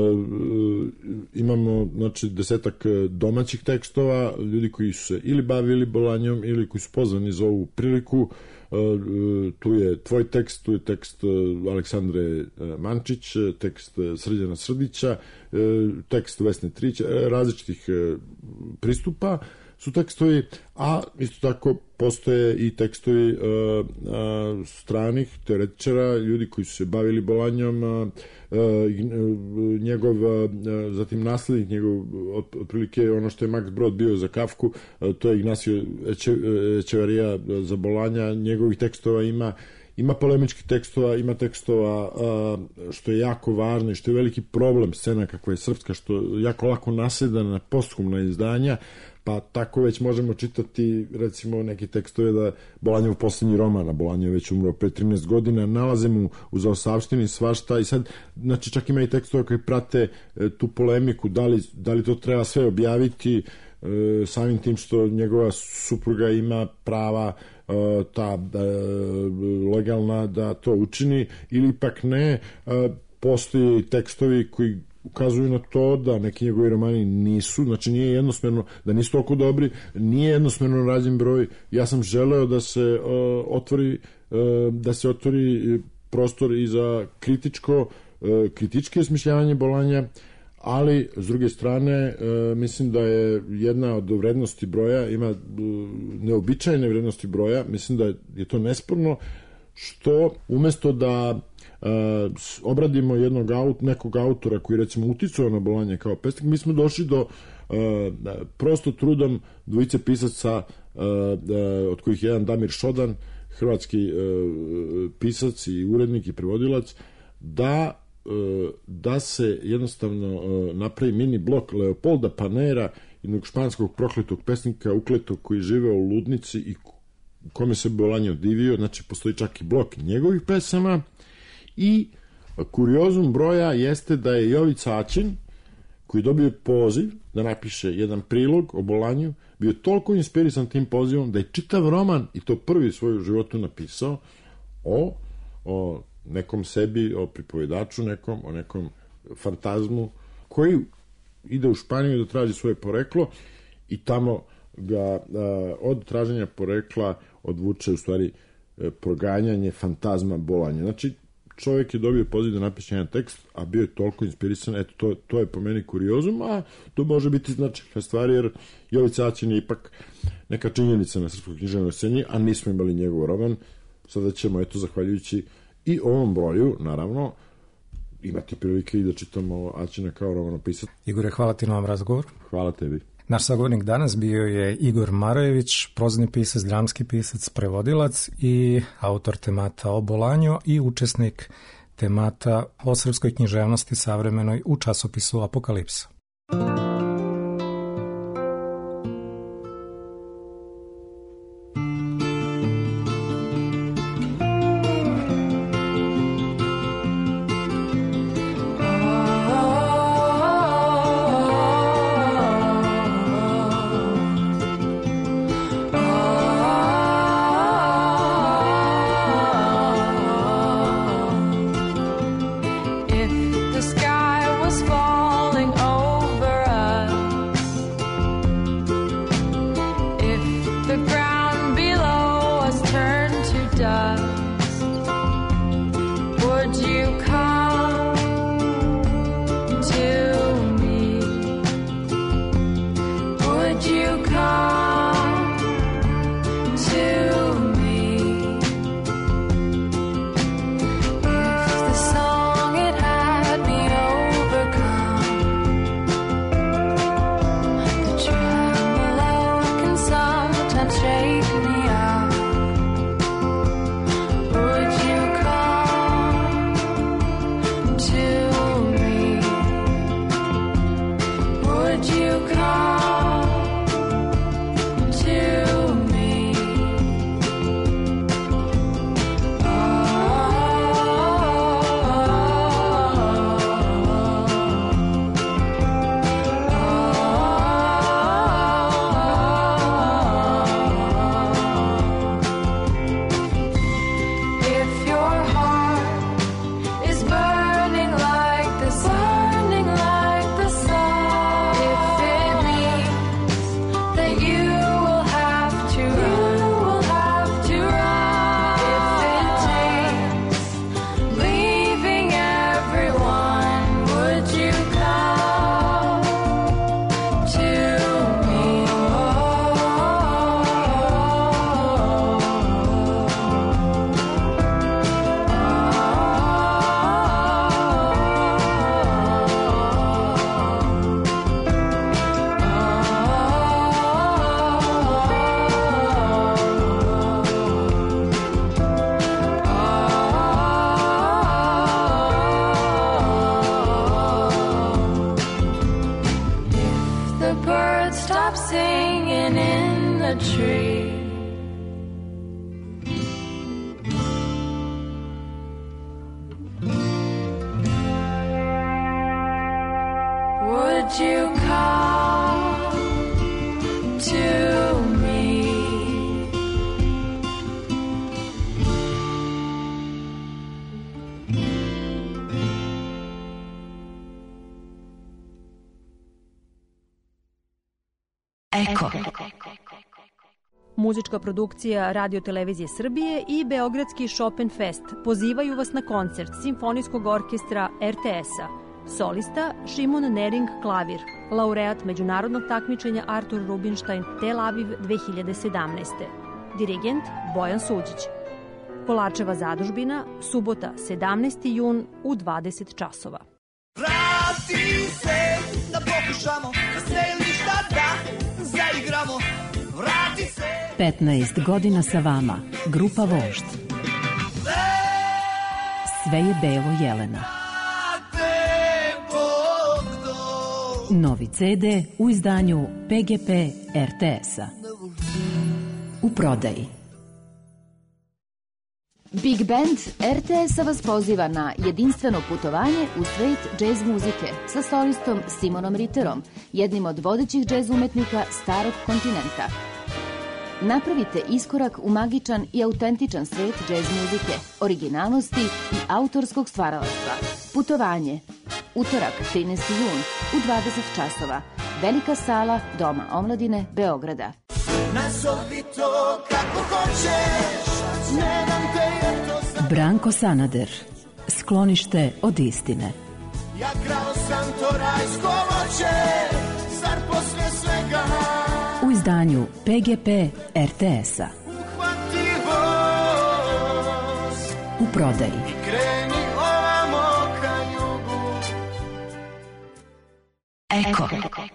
Speaker 4: imamo, znači, desetak domaćih tekstova, ljudi koji su se ili bavili Bolanjom ili koji su pozvani za ovu priliku. E, tu je tvoj tekst, tu je tekst Aleksandre Mančić, tekst Srđana Srdića, e, tekst Vesne Trić, e, različitih e, pristupa su tekstovi, a isto tako postoje i tekstovi uh, uh, stranih teoretičara, ljudi koji su se bavili Bolanjom, uh, uh, njegov, uh, zatim naslednik njegov, otprilike ono što je Max Brod bio za Kafku, uh, to je Ignacio Echeverija za Bolanja. Njegovih tekstova ima ima polemičkih tekstova, ima tekstova uh, što je jako važno i što je veliki problem scena kakva je srpska, što jako lako naseda na posthumna izdanja, pa tako već možemo čitati recimo neki tekstove da Bolanjov posljednji roman, a Bolanjov je već umro pre trinaest godina, nalaze mu u zaostavštini svašta, i sad, znači, čak ima i tekstove koji prate e, tu polemiku, da li, da li to treba sve objaviti, e, samim tim što njegova supruga ima prava e, ta e, legalna da to učini, ili ipak ne. E, postoje tekstovi koji ukazuju na to da neki njegovi romani nisu, znači nije jednosmerno, da nisu toliko dobri, nije jednosmerno rađen broj. Ja sam želeo da se uh, otvori uh, da se otvori prostor i za kritičko uh, kritičke osmišljavanje Bolanja, ali s druge strane uh, mislim da je jedna od vrednosti broja, ima uh, neobičajne vrednosti broja, mislim da je to nesporno, što umesto da Uh, obradimo jednog aut, nekog autora koji recimo uticao na Bolanje kao pesnik, mi smo došli do uh, prosto trudom dvojice pisaca od kojih je jedan Damir Šodan, hrvatski pisac i urednik i prevodilac, da da se jednostavno napravi mini blok Leopolda Panera, jednog španskog prokletog pesnika ukletog koji žive u ludnici i kome se Bolanjo divio. Znači postoji čak i blok njegovih pesama. I kuriozum broja jeste da je Jovica Aćin, koji dobio poziv da napiše jedan prilog o Bolanju, bio toliko inspirisan tim pozivom da je čitav roman, i to prvi svoj u životu napisao, o, o nekom sebi, o pripovedaču nekom, o nekom fantazmu koji ide u Španiju da traži svoje poreklo i tamo ga a, od traženja porekla odvuče u stvari proganjanje fantazma Bolanja. Znači, čovjek je dobio poziv da napiše jedan tekst, a bio je toliko inspirisan, eto, to, to je po meni kuriozum, a to može biti značajna stvar, jer Jovica Aćin je ipak neka činjenica na srpskoj književnoj sceni, a nismo imali njegov roman. Sada ćemo, eto, zahvaljujući i ovom broju, naravno, imati prilike i da čitamo Aćina kao romanopisac.
Speaker 3: Igore, hvala ti na ovom razgovoru.
Speaker 4: Hvala tebi.
Speaker 3: Naš sagovornik danas bio je Igor Marojević, prozni pisac, dramski pisac, prevodilac i autor temata o Bolanju i učesnik temata o srpskoj književnosti savremenoj u časopisu Apokalipsa.
Speaker 10: Eko.
Speaker 13: Muzička produkcija Radio Televizije Srbije i Beogradski Chopin Fest pozivaju vas na koncert Simfonijskog orkestra er te es-a. Solista Šimon Nering klavir, laureat međunarodnog takmičenja Artur Rubinstein Tel Aviv dve hiljade sedamnaeste. Dirigent Bojan Suđić. Kolarčeva zadužbina, subota sedamnaesti jun u dvadeset časova.
Speaker 6: Vrati se, da pokušamo, da selišta da zaigramo. Vrati se.
Speaker 1: petnaest godina sa vama, grupa Vožd. Sve je belo jelena. Novi ce de u izdanju pe ge pe er te es-a. U prodaji.
Speaker 12: Big Band er te es-a vas poziva na jedinstveno putovanje u svet džez muzike sa solistom Simonom Ritterom, jednim od vodećih džez umetnika starog kontinenta. Napravite iskorak u magičan i autentičan svet džez muzike, originalnosti i autorskog stvaralaštva. Putovanje. Utorak, trinaesti jun, u dvadeset časova. Velika sala Doma omladine Beograda.
Speaker 11: Nazovi to kako hoćeš, ne dam te jer to sam.
Speaker 1: Branko Sanader. Sklonište od istine.
Speaker 11: Ja krao sam to rajsko voće, zar posle svega
Speaker 1: U izdanju pe ge pe er te es-a.
Speaker 11: uhvati voz
Speaker 1: U prodaji.
Speaker 11: i kreni ovamo ka jugu.
Speaker 1: Eko.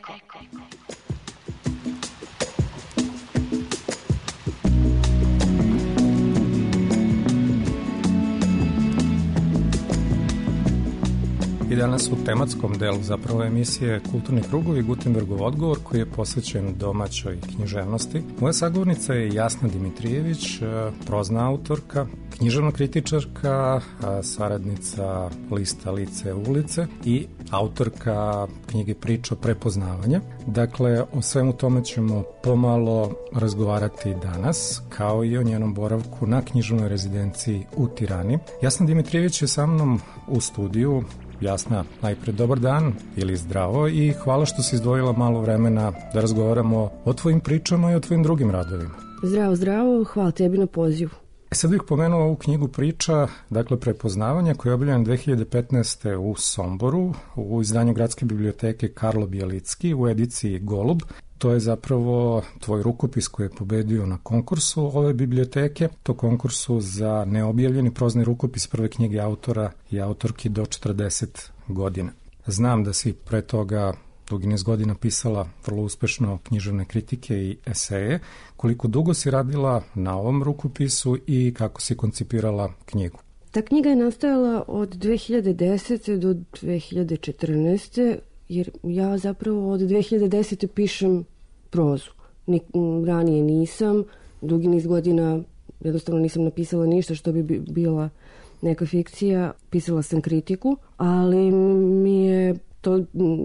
Speaker 3: I danas u tematskom delu zapravo emisije Kulturni krugovi Gutenbergov odgovor koji je posvećen domaćoj književnosti. Moja sagovornica je Jasna Dimitrijević, prozna autorka, književna kritičarka, saradnica lista Lice ulice i autorka knjige Priča prepoznavanja. Dakle, o svemu tome ćemo pomalo razgovarati danas, kao i o njenom boravku na književnoj rezidenciji u Tirani. Jasna Dimitrijević je sa mnom u studiju. Jasna, najpred dobar dan ili zdravo i hvala što si izdvojila malo vremena da razgovaramo o tvojim pričama i o tvojim drugim radovima.
Speaker 5: Zdravo, zdravo, hvala tebi na pozivu.
Speaker 3: E sad bih pomenuo ovu knjigu Priča, dakle prepoznavanja, koja je objavljena dve hiljade petnaeste. u Somboru, u izdanju Gradske biblioteke Karlo Bjelicki, u ediciji Golub. To je zapravo tvoj rukopis koji je pobedio na konkursu ove biblioteke, to konkursu za neobjavljeni prozni rukopis prve knjige autora i autorki do četrdeset godina. Znam da si pre toga dugi niz godina pisala vrlo uspešno književne kritike i eseje. Koliko dugo si radila na ovom rukopisu i kako si koncipirala knjigu?
Speaker 5: Ta knjiga je nastajala od dve hiljade desete. do dve hiljade četrnaeste. jer ja zapravo od dve hiljade desete. pišem prozu. Nik, ranije nisam, dugi niz godina jednostavno nisam napisala ništa što bi bila neka fikcija. Pisala sam kritiku, ali mi je to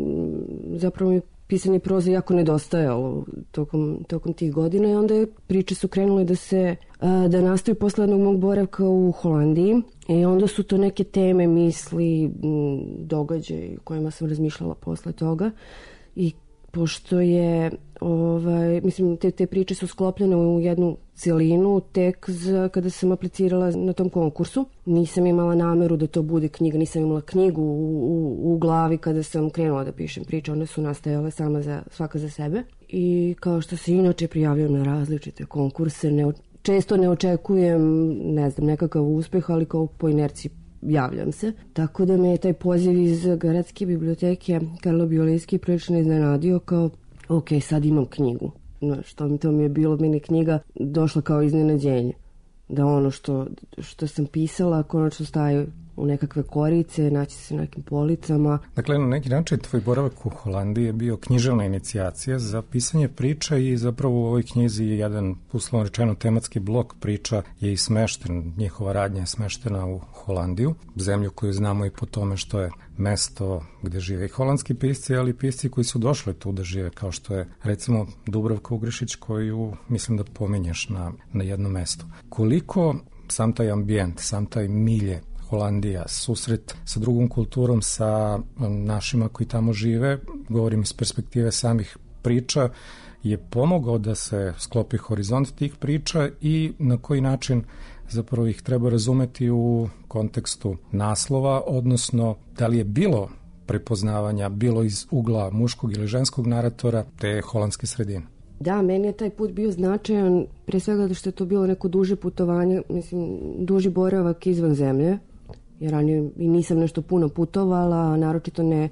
Speaker 5: zapravo mi pisanje proze jako nedostajalo tokom, tokom tih godina i onda je priče su krenule da se da nastaju posle jednog mog boravka u Holandiji i onda su to neke teme, misli, događaje kojima sam razmišljala posle toga i pošto je ovaj, mislim, te, te priče su sklopljene u jednu celinu tek za, kada sam aplicirala na tom konkursu. Nisam imala nameru da to bude knjiga, nisam imala knjigu u, u, u glavi kada sam krenula da pišem priče. One su nastajale sama za, svaka za sebe. I kao što se inače prijavljam na različite konkurse, ne, često ne očekujem, ne znam, nekakav uspeh, ali kao po inerciji javljam se. Tako da me je taj poziv iz Gradske biblioteke Karlo Bjelicki prilično iznenadio kao, ok, sad imam knjigu. Znaš, to, to mi je bilo, meni knjiga došla kao iznenađenje. Da ono što, što sam pisala konačno staje u nekakve korice, naći se na nekim policama.
Speaker 3: Dakle, na neki način tvoj boravak u Holandiji je bio književna inicijacija za pisanje priča i zapravo u ovoj knjizi je jedan, uslovno rečeno, tematski blok priča je i smešten, njihova radnja je smeštena u Holandiju, zemlju koju znamo i po tome što je mesto gde žive i holandski pisci, ali i pisci koji su došli tu da žive, kao što je recimo Dubravka Ugrišić, koju mislim da pominješ na, na jednom mestu. Koliko sam taj ambijent, sam taj milje Holandija, susret sa drugom kulturom, sa našima koji tamo žive, govorim iz perspektive samih priča, je pomogao da se sklopi horizont tih priča i na koji način zapravo ih treba razumeti u kontekstu naslova, odnosno da li je bilo prepoznavanja, bilo iz ugla muškog ili ženskog naratora te holandske sredine.
Speaker 5: Da, meni je taj put bio značajan, pre svega da što je to bilo neko duže putovanje, mislim, duži boravak izvan zemlje, jer ranije i nisam nešto puno putovala, naročito ne,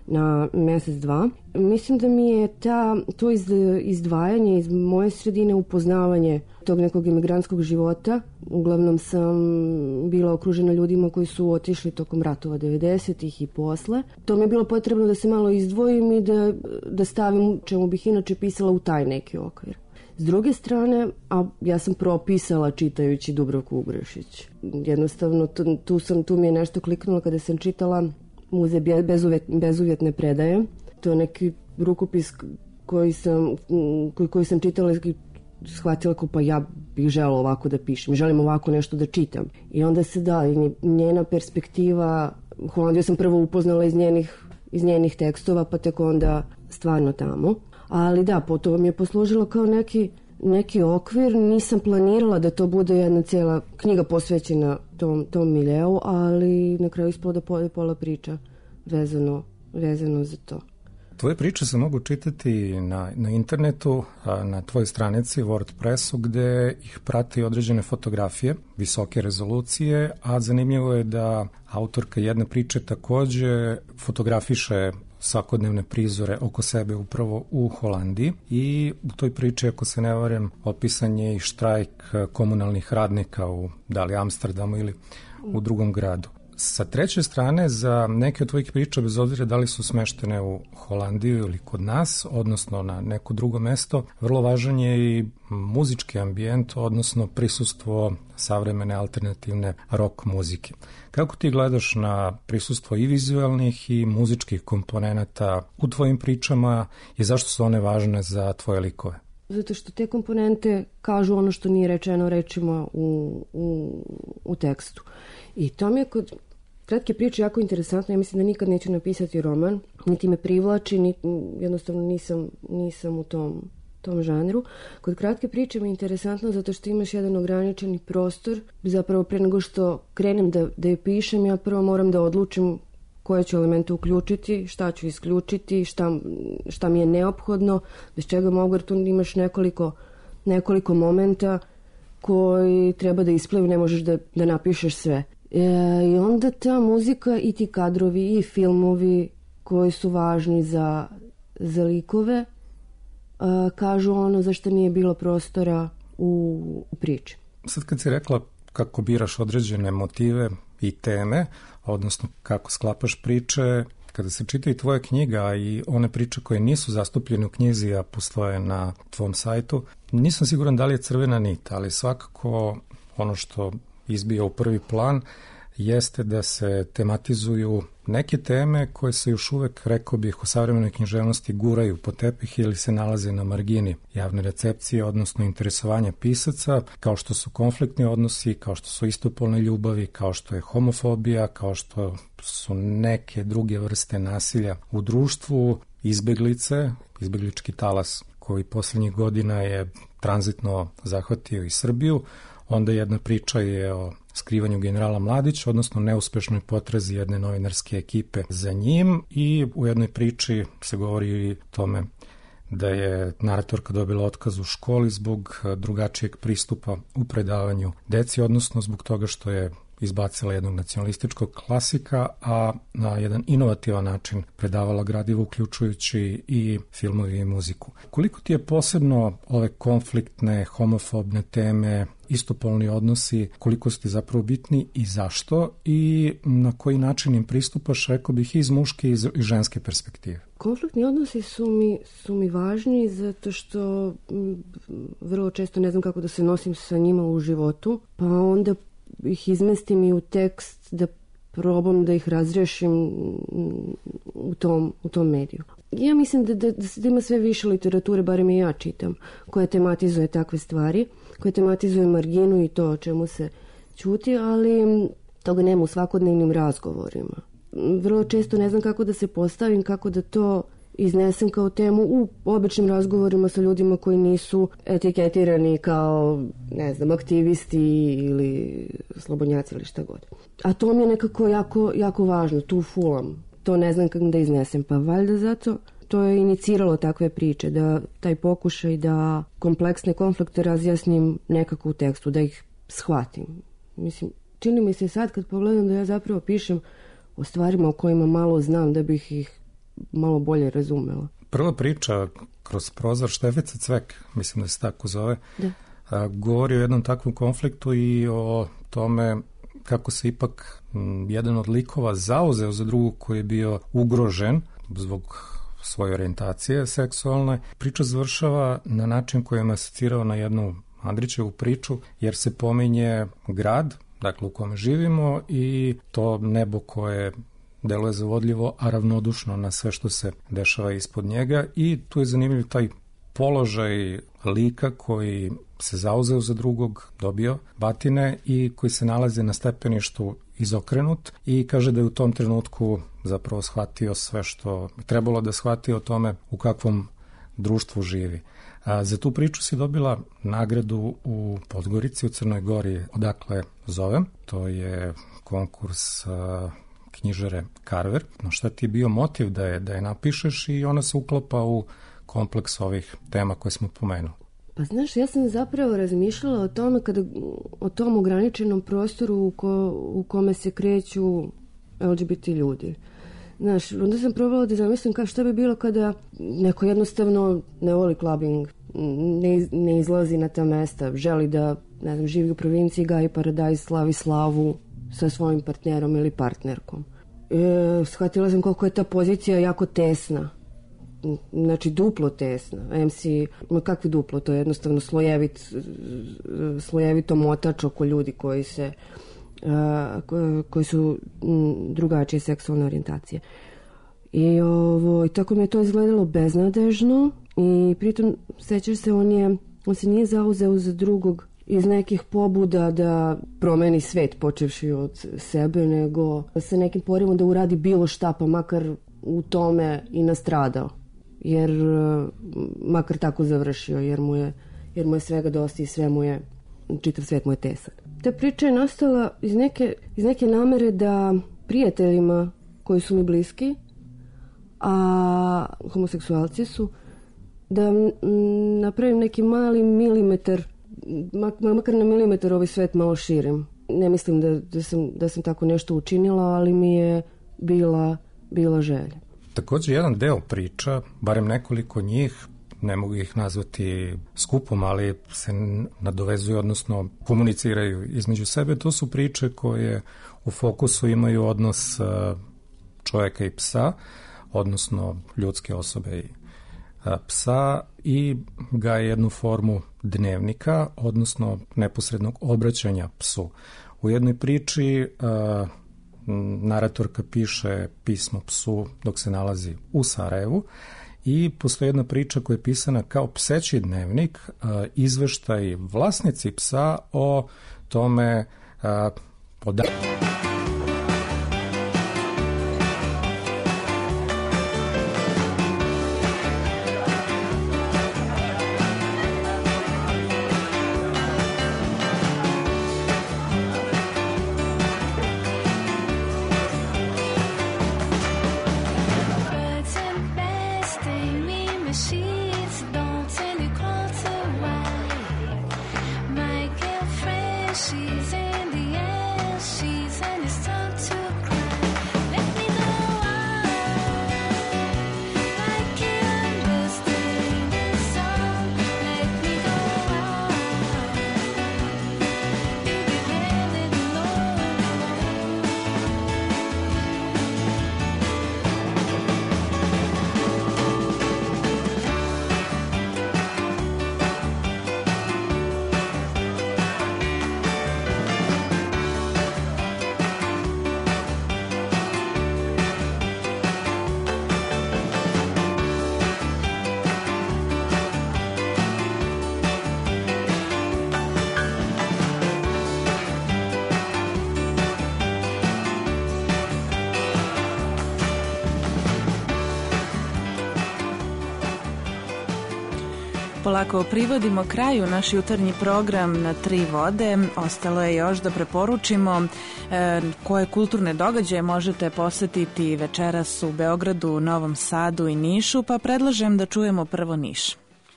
Speaker 5: na mesec, dva. Mislim da mi je ta, to iz, izdvajanje iz moje sredine, upoznavanje tog nekog imigrantskog života. Uglavnom sam bila okružena ljudima koji su otišli tokom ratova devedesetih i posle. To mi je bilo potrebno da se malo izdvojim i da, da stavim, čemu bih inače pisala, u taj neki okvir. S druge strane, a ja sam propisala čitajući Dubravku Ugrešić. Jednostavno, tu, tu, sam, tu mi je nešto kliknulo kada sam čitala Muzej bezuvjet, bezuvjetne predaje. To je neki rukopis koji sam, koji, koji sam čitala i shvatila kao pa ja bih želela ovako da pišem, želim ovako nešto da čitam. I onda se da, njena perspektiva, Holandiju sam prvo upoznala iz njenih, iz njenih tekstova, pa tek onda stvarno tamo. Ali da, to vam je poslužilo kao neki, neki okvir. Nisam planirala da to bude jedna cijela knjiga posvećena tom, tom miljeu, ali na kraju ispalo da poje pola priča vezano, vezano za to.
Speaker 3: Tvoje priče se mogu čitati na, na internetu, na tvojoj stranici WordPressu, gde ih prati određene fotografije, visoke rezolucije, a zanimljivo je da autorka jedne priče takođe fotografiše svakodnevne prizore oko sebe upravo u Holandiji i u toj priči, ako se ne varam, opisan je i štrajk komunalnih radnika u da li Amsterdamu ili u drugom gradu. Sa treće strane, za neke od tvojih priča, bez obzira da li su smeštene u Holandiju ili kod nas, odnosno na neko drugo mesto, vrlo važan je i muzički ambijent, odnosno prisustvo savremene alternativne rock muzike. Kako ti gledaš na prisustvo i vizualnih i muzičkih komponenata u tvojim pričama i zašto su one važne za tvoje likove?
Speaker 5: Zato što te komponente kažu ono što nije rečeno rečima u, u, u tekstu. I to mi je kod kratke priče jako interesantno. Ja mislim da nikad neću napisati roman, niti me privlači, niti, jednostavno nisam, nisam u tom, tom žanru. Kod kratke priče mi je interesantno zato što imaš jedan ograničeni prostor. Zapravo pre nego što krenem da, da je pišem, ja prvo moram da odlučim koje ću elemente uključiti, šta ću isključiti, šta, šta mi je neophodno, bez čega mogu, jer tu imaš nekoliko, nekoliko momenta koji treba da isplivu, ne možeš da, da napišeš sve. E, I onda ta muzika i ti kadrovi i filmovi koji su važni za, za likove a, kažu ono za što nije bilo prostora u, u priči.
Speaker 3: Sad kad si rekla kako biraš određene motive i teme, odnosno kako sklapaš priče, kada se čita i tvoja knjiga i one priče koje nisu zastupljene u knjizi, a postoje na tvom sajtu, nisam siguran da li je crvena nit, ali svakako ono što izbija u prvi plan jeste da se tematizuju neke teme koje se još uvek, rekao bih, u savremenoj književnosti guraju po tepih ili se nalaze na margini javne recepcije, odnosno interesovanja pisaca, kao što su konfliktni odnosi, kao što su istopolne ljubavi, kao što je homofobija, kao što su neke druge vrste nasilja u društvu, izbeglice, izbeglički talas koji poslednjih godina je tranzitno zahvatio i Srbiju. Onda jedna priča je o skrivanju generala Mladića, odnosno neuspešnoj potrazi jedne novinarske ekipe za njim, i u jednoj priči se govori i tome da je naratorka dobila otkaz u školi zbog drugačijeg pristupa u predavanju deci, odnosno zbog toga što je izbacila jednog nacionalističkog klasika, a na jedan inovativan način predavala gradivo, uključujući i filmovi i muziku. Koliko ti je posebno ove konfliktne, homofobne teme, istopolni odnosi, koliko su ti zapravo bitni i zašto, i na koji način im pristupaš, rekao bih, iz muške i ženske perspektive?
Speaker 5: Konfliktni odnosi su mi, su mi važni zato što m, vrlo često ne znam kako da se nosim sa njima u životu, pa onda ih izmestim i u tekst da probam da ih razrešim u tom, u tom mediju. Ja mislim da, da, da ima sve više literature, barem i ja čitam, koja tematizuje takve stvari, koja tematizuje marginu i to o čemu se ćuti, ali toga nema u svakodnevnim razgovorima. Vrlo često ne znam kako da se postavim, kako da to iznesem kao temu u običnim razgovorima sa ljudima koji nisu etiketirani kao, ne znam, aktivisti ili slobodnjaci ili šta god. A to mi je nekako jako, jako važno, tu fulam. To ne znam kako da iznesem, pa valjda zato to je iniciralo takve priče, da taj pokušaj da kompleksne konflikte razjasnim nekako u tekstu, da ih shvatim. Mislim, čini mi se sad kad pogledam da ja zapravo pišem o stvarima o kojima malo znam, da bih ih malo bolje razumela.
Speaker 3: Prva priča kroz prozor Štefica Cvek, mislim da se tako zove,
Speaker 5: da.
Speaker 3: A, govori o jednom takvom konfliktu i o tome kako se ipak m, jedan od likova zauzeo za drugog koji je bio ugrožen zbog svoje orijentacije seksualne. Priča završava na način koji je asocirao na jednu Andrićevu priču, jer se pominje grad, dakle u kome živimo, i to nebo koje deluje zavodljivo, a ravnodušno na sve što se dešava ispod njega, i tu je zanimljiv taj položaj lika koji se zauzeo za drugog, dobio batine i koji se nalazi na stepeništu izokrenut i kaže da je u tom trenutku zapravo shvatio sve što trebalo da shvati o tome u kakvom društvu živi. A, za tu priču si dobila nagradu u Podgorici, u Crnoj Gori, odakle zovem. To je konkurs a, knjižare Carver. No šta ti je bio motiv da je, da je napišeš i ona se uklapa u kompleks ovih tema koje smo pomenuli?
Speaker 5: Pa znaš, ja sam zapravo razmišljala o tome kada, o tom ograničenom prostoru u, ko, u kome se kreću L G B T ljudi. Znaš, onda sam probala da zamislim kao šta bi bilo kada neko jednostavno ne voli clubbing, ne, ne izlazi na ta mesta, želi da, ne znam, živi u provinciji, gaji paradajz, slavi slavu sa svojim partnerom ili partnerkom. E, shvatila sam koliko je ta pozicija jako tesna. Znači duplo tesna. M C, ma kakvi duplo, to je jednostavno slojevit, slojevito motač oko ljudi koji se uh, koji su drugačije seksualne orijentacije. I, ovo, i tako mi je to izgledalo beznadežno i pritom, sećaš se, on je on se nije zauzeo za drugog iz nekih pobuda da promeni svet počevši od sebe, nego sa nekim porivom da uradi bilo šta, pa makar u tome i nastradao. Jer makar tako završio, jer mu je, jer mu je svega dosta i sve mu je, čitav svet mu je tesan. Ta priča je nastala iz neke, iz neke namere da prijateljima koji su mi bliski, a homoseksualci su, da napravim neki mali milimetar, makar na milimetar ovaj svet malo širim. Ne mislim da, da, sam, da sam tako nešto učinila, ali mi je bila, bila želja.
Speaker 3: Također jedan deo priča, barem nekoliko njih, ne mogu ih nazvati skupom, ali se nadovezuju, odnosno komuniciraju između sebe. To su priče koje u fokusu imaju odnos čovjeka i psa, odnosno ljudske osobe i psa, i gaje jednu formu dnevnika, odnosno neposrednog obraćanja psu. U jednoj priči naratorka piše pismo psu dok se nalazi u Sarajevu i postoji jedna priča koja je pisana kao pseći dnevnik, izveštaj vlasnici psa o tome podatku.
Speaker 7: Polako privodimo kraju naš jutarnji program na Tri vode. Ostalo je još da preporučimo e, koje kulturne događaje možete posetiti večeras u Beogradu, Novom Sadu i Nišu, pa predlažem da čujemo prvo Niš.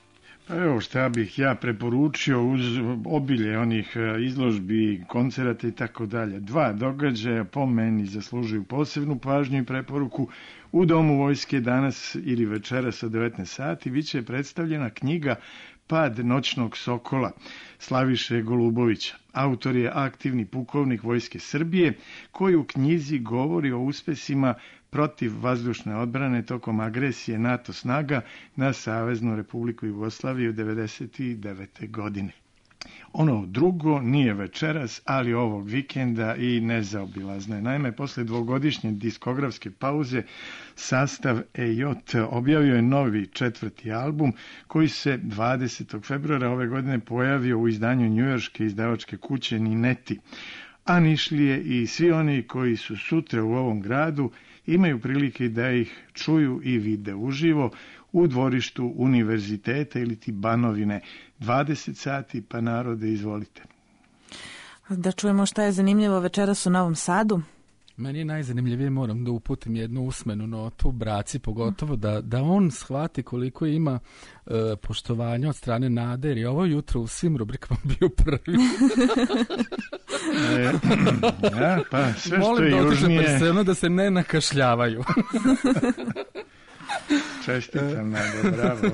Speaker 2: Evo šta bih ja preporučio uz obilje onih izložbi, koncerata i tako dalje. Dva događaja po meni zaslužuju posebnu pažnju i preporuku. U Domu vojske danas ili večeras od devetnaest sati biće predstavljena knjiga Pad noćnog sokola Slaviše Golubovića. Autor je aktivni pukovnik Vojske Srbije koji u knjizi govori o uspesima protiv vazdušne odbrane tokom agresije NATO snaga na Saveznu Republiku Jugoslaviju devedeset devete. godine. Ono drugo nije večeras, ali ovog vikenda i nezaobilazno je. Naime, posle dvogodišnje diskografske pauze sastav E J objavio je novi četvrti album koji se dvadesetog februara ove godine pojavio u izdanju njujorške izdavačke kuće Nineti. A Nišlije i svi oni koji su sutra u ovom gradu imaju prilike da ih čuju i vide uživo u dvorištu univerziteta ili ti Banovine. dvadeset sati, pa narode, izvolite.
Speaker 7: Da čujemo šta je zanimljivo večeras u Novom Sadu.
Speaker 8: Meni je najzanimljivije, moram da uputim jednu usmenu notu Braci, pogotovo da, da on shvati koliko ima e, poštovanja od strane Nade, jer je ovo jutro u svim rubrikama bio prvi.
Speaker 2: e, ja, pa sve
Speaker 8: Molim
Speaker 2: što je
Speaker 8: da
Speaker 2: južnije...
Speaker 8: Molim da se ne nakašljavaju.
Speaker 2: Čestitam, Nada, bravo.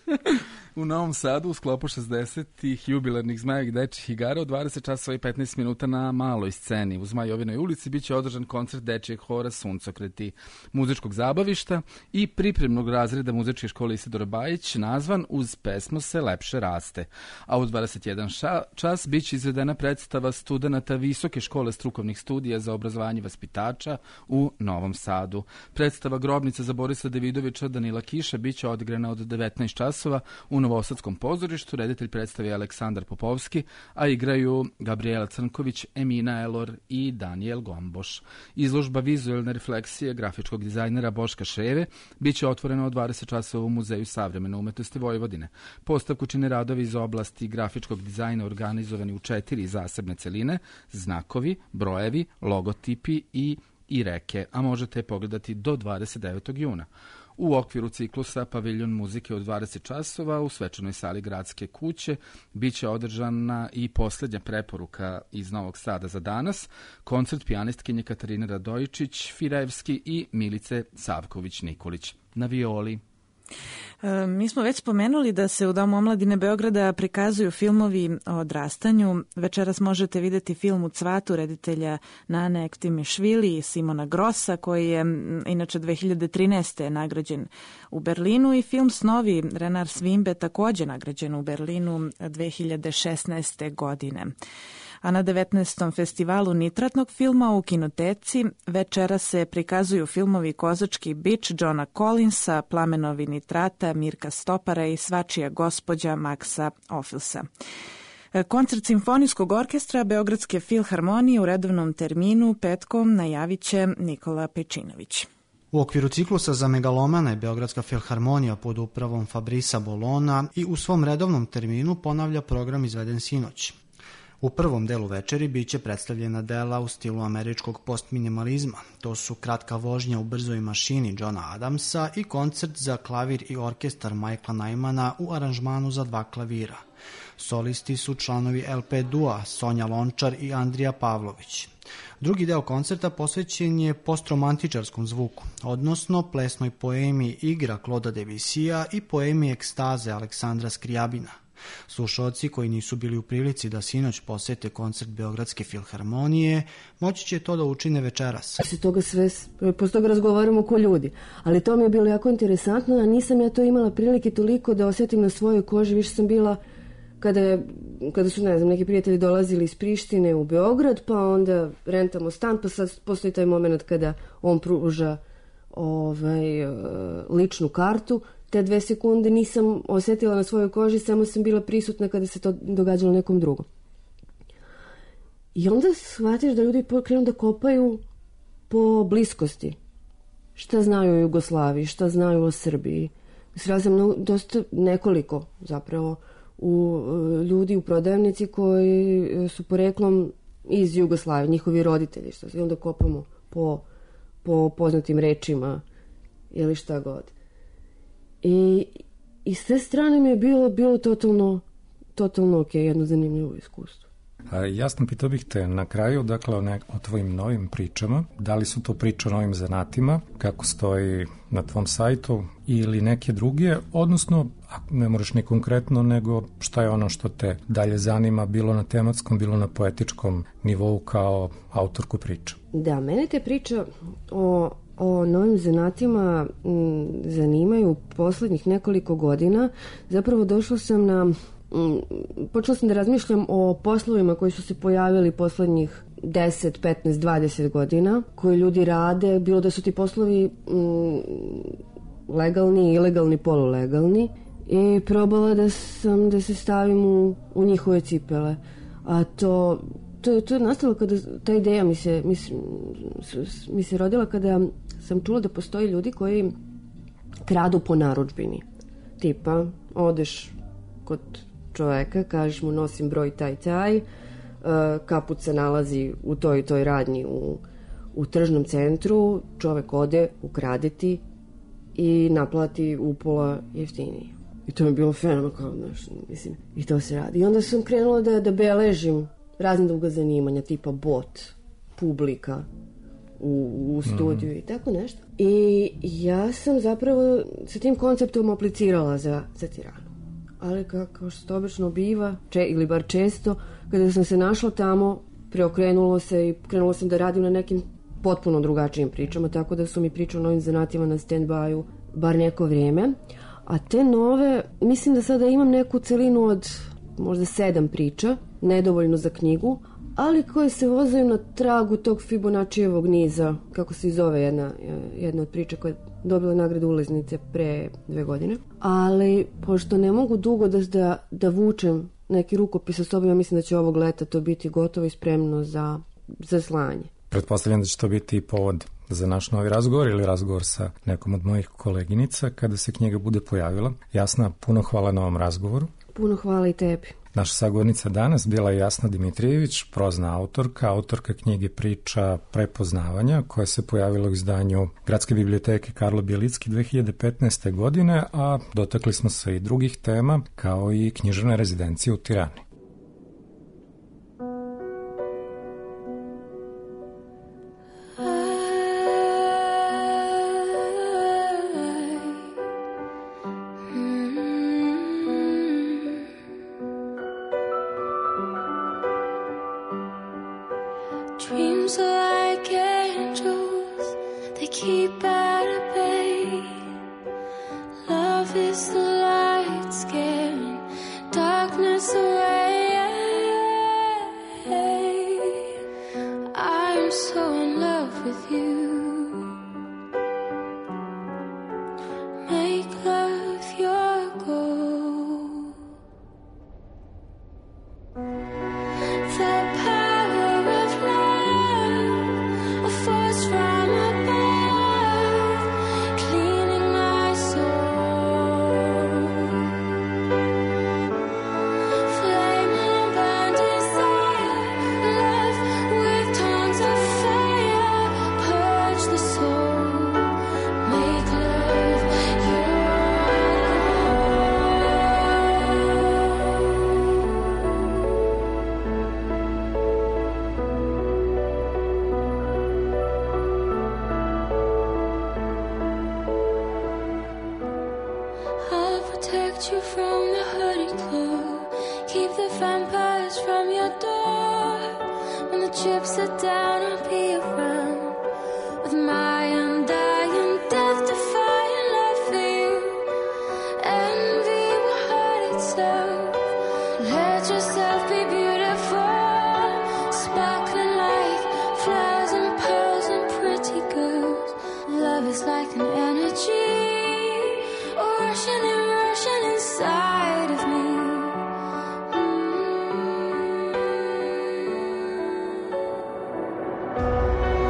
Speaker 8: U Novom Sadu u sklopu šezdesetih jubilarnih Zmajevih dečjih igara u dvadeset časova i petnaest minuta na maloj sceni u Zmajovinoj ulici biće održan koncert dečijeg hora Suncokreti, muzičkog zabavišta i pripremnog razreda muzičke škole Isidora Bajić nazvan Uz pesmu se lepše raste. A u dvadeset jedan čas biće izvedena predstava studenata Visoke škole strukovnih studija za obrazovanje vaspitača u Novom Sadu. Predstava Grobnica za Borisa Davidovića Danila Kiša biće odigrana od devetnaest časova u Novosadskom pozorištu. Reditelj predstave je Aleksandar Popovski, a igraju Gabriela Crnković, Emina Elor i Daniel Gomboš. Izložba vizualne refleksije grafičkog dizajnera Boška Ševe biće otvorena od dvadeset časova u Muzeju savremene umetnosti Vojvodine. Postavku čine radovi iz oblasti grafičkog dizajna organizovani u četiri zasebne celine, znakovi, brojevi, logotipi i i reke, a možete je pogledati do dvadeset devetog juna. U okviru ciklusa Paviljon muzike od dvadeset časova u svečanoj sali Gradske kuće biće održana i posljednja preporuka iz Novog Sada za danas, koncert pijanistkinje Katarine Radojičić, Firevski i Milice Savković-Nikolić na violi.
Speaker 7: E, mi smo već spomenuli da se u Domu omladine Beograda prikazuju filmovi o odrastanju. Večeras možete vidjeti film U cvatu reditelja Nane Ektimišvili i Simona Grossa, koji je inače dve hiljade trinaeste. nagrađen u Berlinu, i film Snovi Renar Svimbe, također nagrađen u Berlinu dve hiljade šesnaeste. godine. A na devetnaestom festivalu nitratnog filma u Kinoteci večera se prikazuju filmovi Kozački bič Johna Collinsa, Plamenovi nitrata Mirka Stopara i Svačija gospođa Maksa Ofilsa. Koncert Simfonijskog orkestra Beogradske filharmonije u redovnom terminu petkom najavit će Nikola Pečinović.
Speaker 22: U okviru ciklusa za megalomane Beogradska filharmonija pod upravom Fabrisa Bolona i u svom redovnom terminu ponavlja program izveden sinoć. U prvom delu večeri biće predstavljena dela u stilu američkog postminimalizma. To su Kratka vožnja u brzoj mašini Johna Adamsa i koncert za klavir i orkestar Michaela Najmana u aranžmanu za dva klavira. Solisti su članovi L P Dua Sonja Lončar i Andrija Pavlović. Drugi deo koncerta posvećen je postromantičarskom zvuku, odnosno plesnoj poemi Igra Kloda Debusija i poemi Ekstaze Aleksandra Skrijabina. Slušaoci koji nisu bili u prilici da sinoć posete koncert Beogradske filharmonije, moći će to da učine večeras.
Speaker 5: Posle toga sve, posle toga razgovaramo ko ljudi, ali to mi je bilo jako interesantno, a nisam ja to imala prilike toliko da osjetim na svojoj koži. Više sam bila kada, je, kada su, ne znam, neki prijatelji dolazili iz Prištine u Beograd, pa onda rentamo stan, pa sad postoji taj moment kada on pruža ovaj, ličnu kartu. Te dve sekunde nisam osjetila na svojoj koži, samo sam bila prisutna kada se to događalo nekom drugom. I onda shvatiš da ljudi krenu da kopaju po bliskosti. Šta znaju o Jugoslaviji, šta znaju o Srbiji. Srela sam mnogo, dosta nekoliko zapravo u ljudi u prodavnici koji su poreklom iz Jugoslavije, njihovi roditelji. Što se onda kopamo po, po poznatim rečima ili šta god. I i s te strane mi je bilo, bilo totalno, totalno ok, jedno zanimljivo iskustvo.
Speaker 3: A, jasno, pitao bih te na kraju, dakle, o, ne, o tvojim novim pričama. Da li su to priče o novim zanatima, kako stoji na tvom sajtu, ili neke druge, odnosno, ne moraš ni konkretno, nego šta je ono što te dalje zanima, bilo na tematskom, bilo na poetičkom nivou kao autorku priča?
Speaker 5: Da, mene te priče o, o novim zanatima m, zanimaju poslednjih nekoliko godina. Zapravo došla sam na... M, počela sam da razmišljam o poslovima koji su se pojavili poslednjih deset, petnaest, dvadeset godina, koji ljudi rade, bilo da su ti poslovi m, legalni, ilegalni, polulegalni, i probala da sam da se stavim u, u njihove cipele. A to, to, to je nastalo kada ta ideja mi se, mi, se, mi se rodila kada sam čula da postoji ljudi koji kradu po narudžbini. Tipa, odeš kod čoveka, kažeš mu nosim broj taj taj, kaput se nalazi u toj toj radnji u, u tržnom centru, čovek ode, ukrade ti i naplati upola jeftinije. I to mi je bilo fenomenalno, kao, znaš, mislim, i to se radi. I onda sam krenula da, da beležim razne druga zanimanja, tipa bot, publika u, u studiju mm. i tako nešto. I ja sam zapravo sa tim konceptom aplicirala za, za Tiranu. Ali kao, kao što to obično biva, če, ili bar često, kada sam se našla tamo, preokrenulo se i krenula sam da radim na nekim potpuno drugačijim pričama, tako da su mi priče o novim zanatima na stand-by-u bar neko vrijeme. A te nove, mislim da sada imam neku celinu od možda sedam priča, nedovoljno za knjigu, ali koje se vozaju na tragu tog Fibonaccijevog niza, kako se i zove jedna, jedna od priča koja je dobila nagradu Ulaznice pre dve godine. Ali, pošto ne mogu dugo da, da, da vučem neki rukopis sa sobom, ja mislim da će ovog leta to biti gotovo i spremno za, za slanje.
Speaker 3: Pretpostavljam da će to biti i povod za naš novi razgovor ili razgovor sa nekom od mojih koleginica kada se knjiga bude pojavila. Jasna, puno hvala na ovom razgovoru.
Speaker 5: Puno hvala i tebi.
Speaker 3: Naša sagovornica danas bila je Jasna Dimitrijević, prozna autorka, autorka knjige Priča prepoznavanja, koja se pojavila u izdanju Gradske biblioteke Karlo Bjelicki dve hiljade petnaeste. godine, a dotakli smo se i drugih tema, kao i književne rezidencije u Tirani.
Speaker 19: Dreams are like angels, they keep at bay. Love is the light scaring darkness away. I'm so in love with you. Make love your goal. The power of love, a force from above, cleaning my soul. Flaming burn desire, love with tongues of fire, purge the soul, make love your I'll protect you from the hooded claw, keep the vampires from your door. When the chips are down, I'll be around with my undying, death-defying love for you. Envy will hurt itself. Let yourself be beautiful, sparkling like flowers and pearls and pretty girls. Love is like an energy, rushing and rushing inside of me. Mm.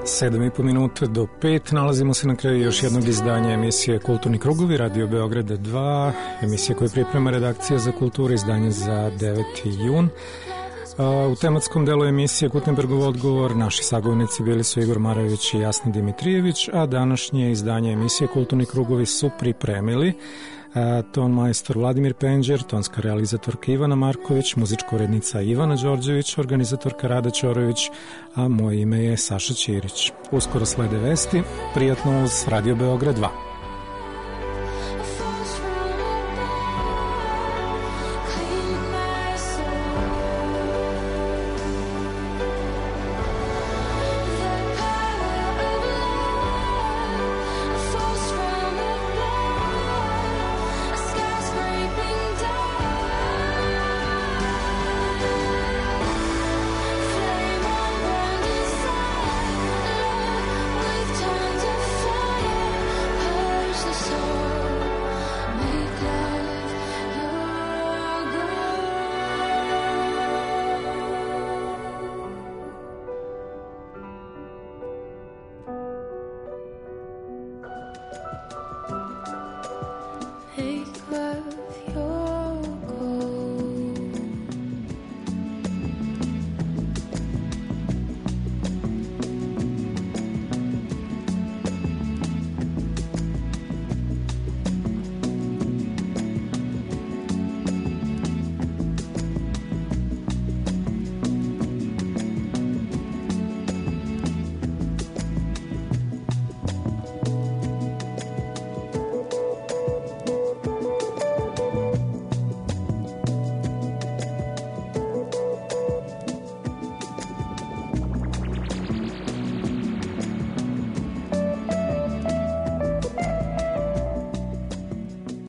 Speaker 3: sedam i po minuta do pet. Nalazimo se na kraju još jednog izdanja emisije Kulturni krugovi, Radio Beograda dva, emisija koju priprema redakcija za kulturu, izdanje za deveti jun. U tematskom delu emisije Gutenbergov odgovor naši sagovornici bili su Igor Marajević i Jasna Dimitrijević, a današnje izdanje emisije Kulturni krugovi su pripremili ton majstor Vladimir Penđer, tonska realizatorka Ivana Marković, muzička urednica Ivana Đorđević, organizatorka Rada Ćorović, a moje ime je Saša Ćirić. Uskoro slede vesti, prijatno uz Radio Beograd dva.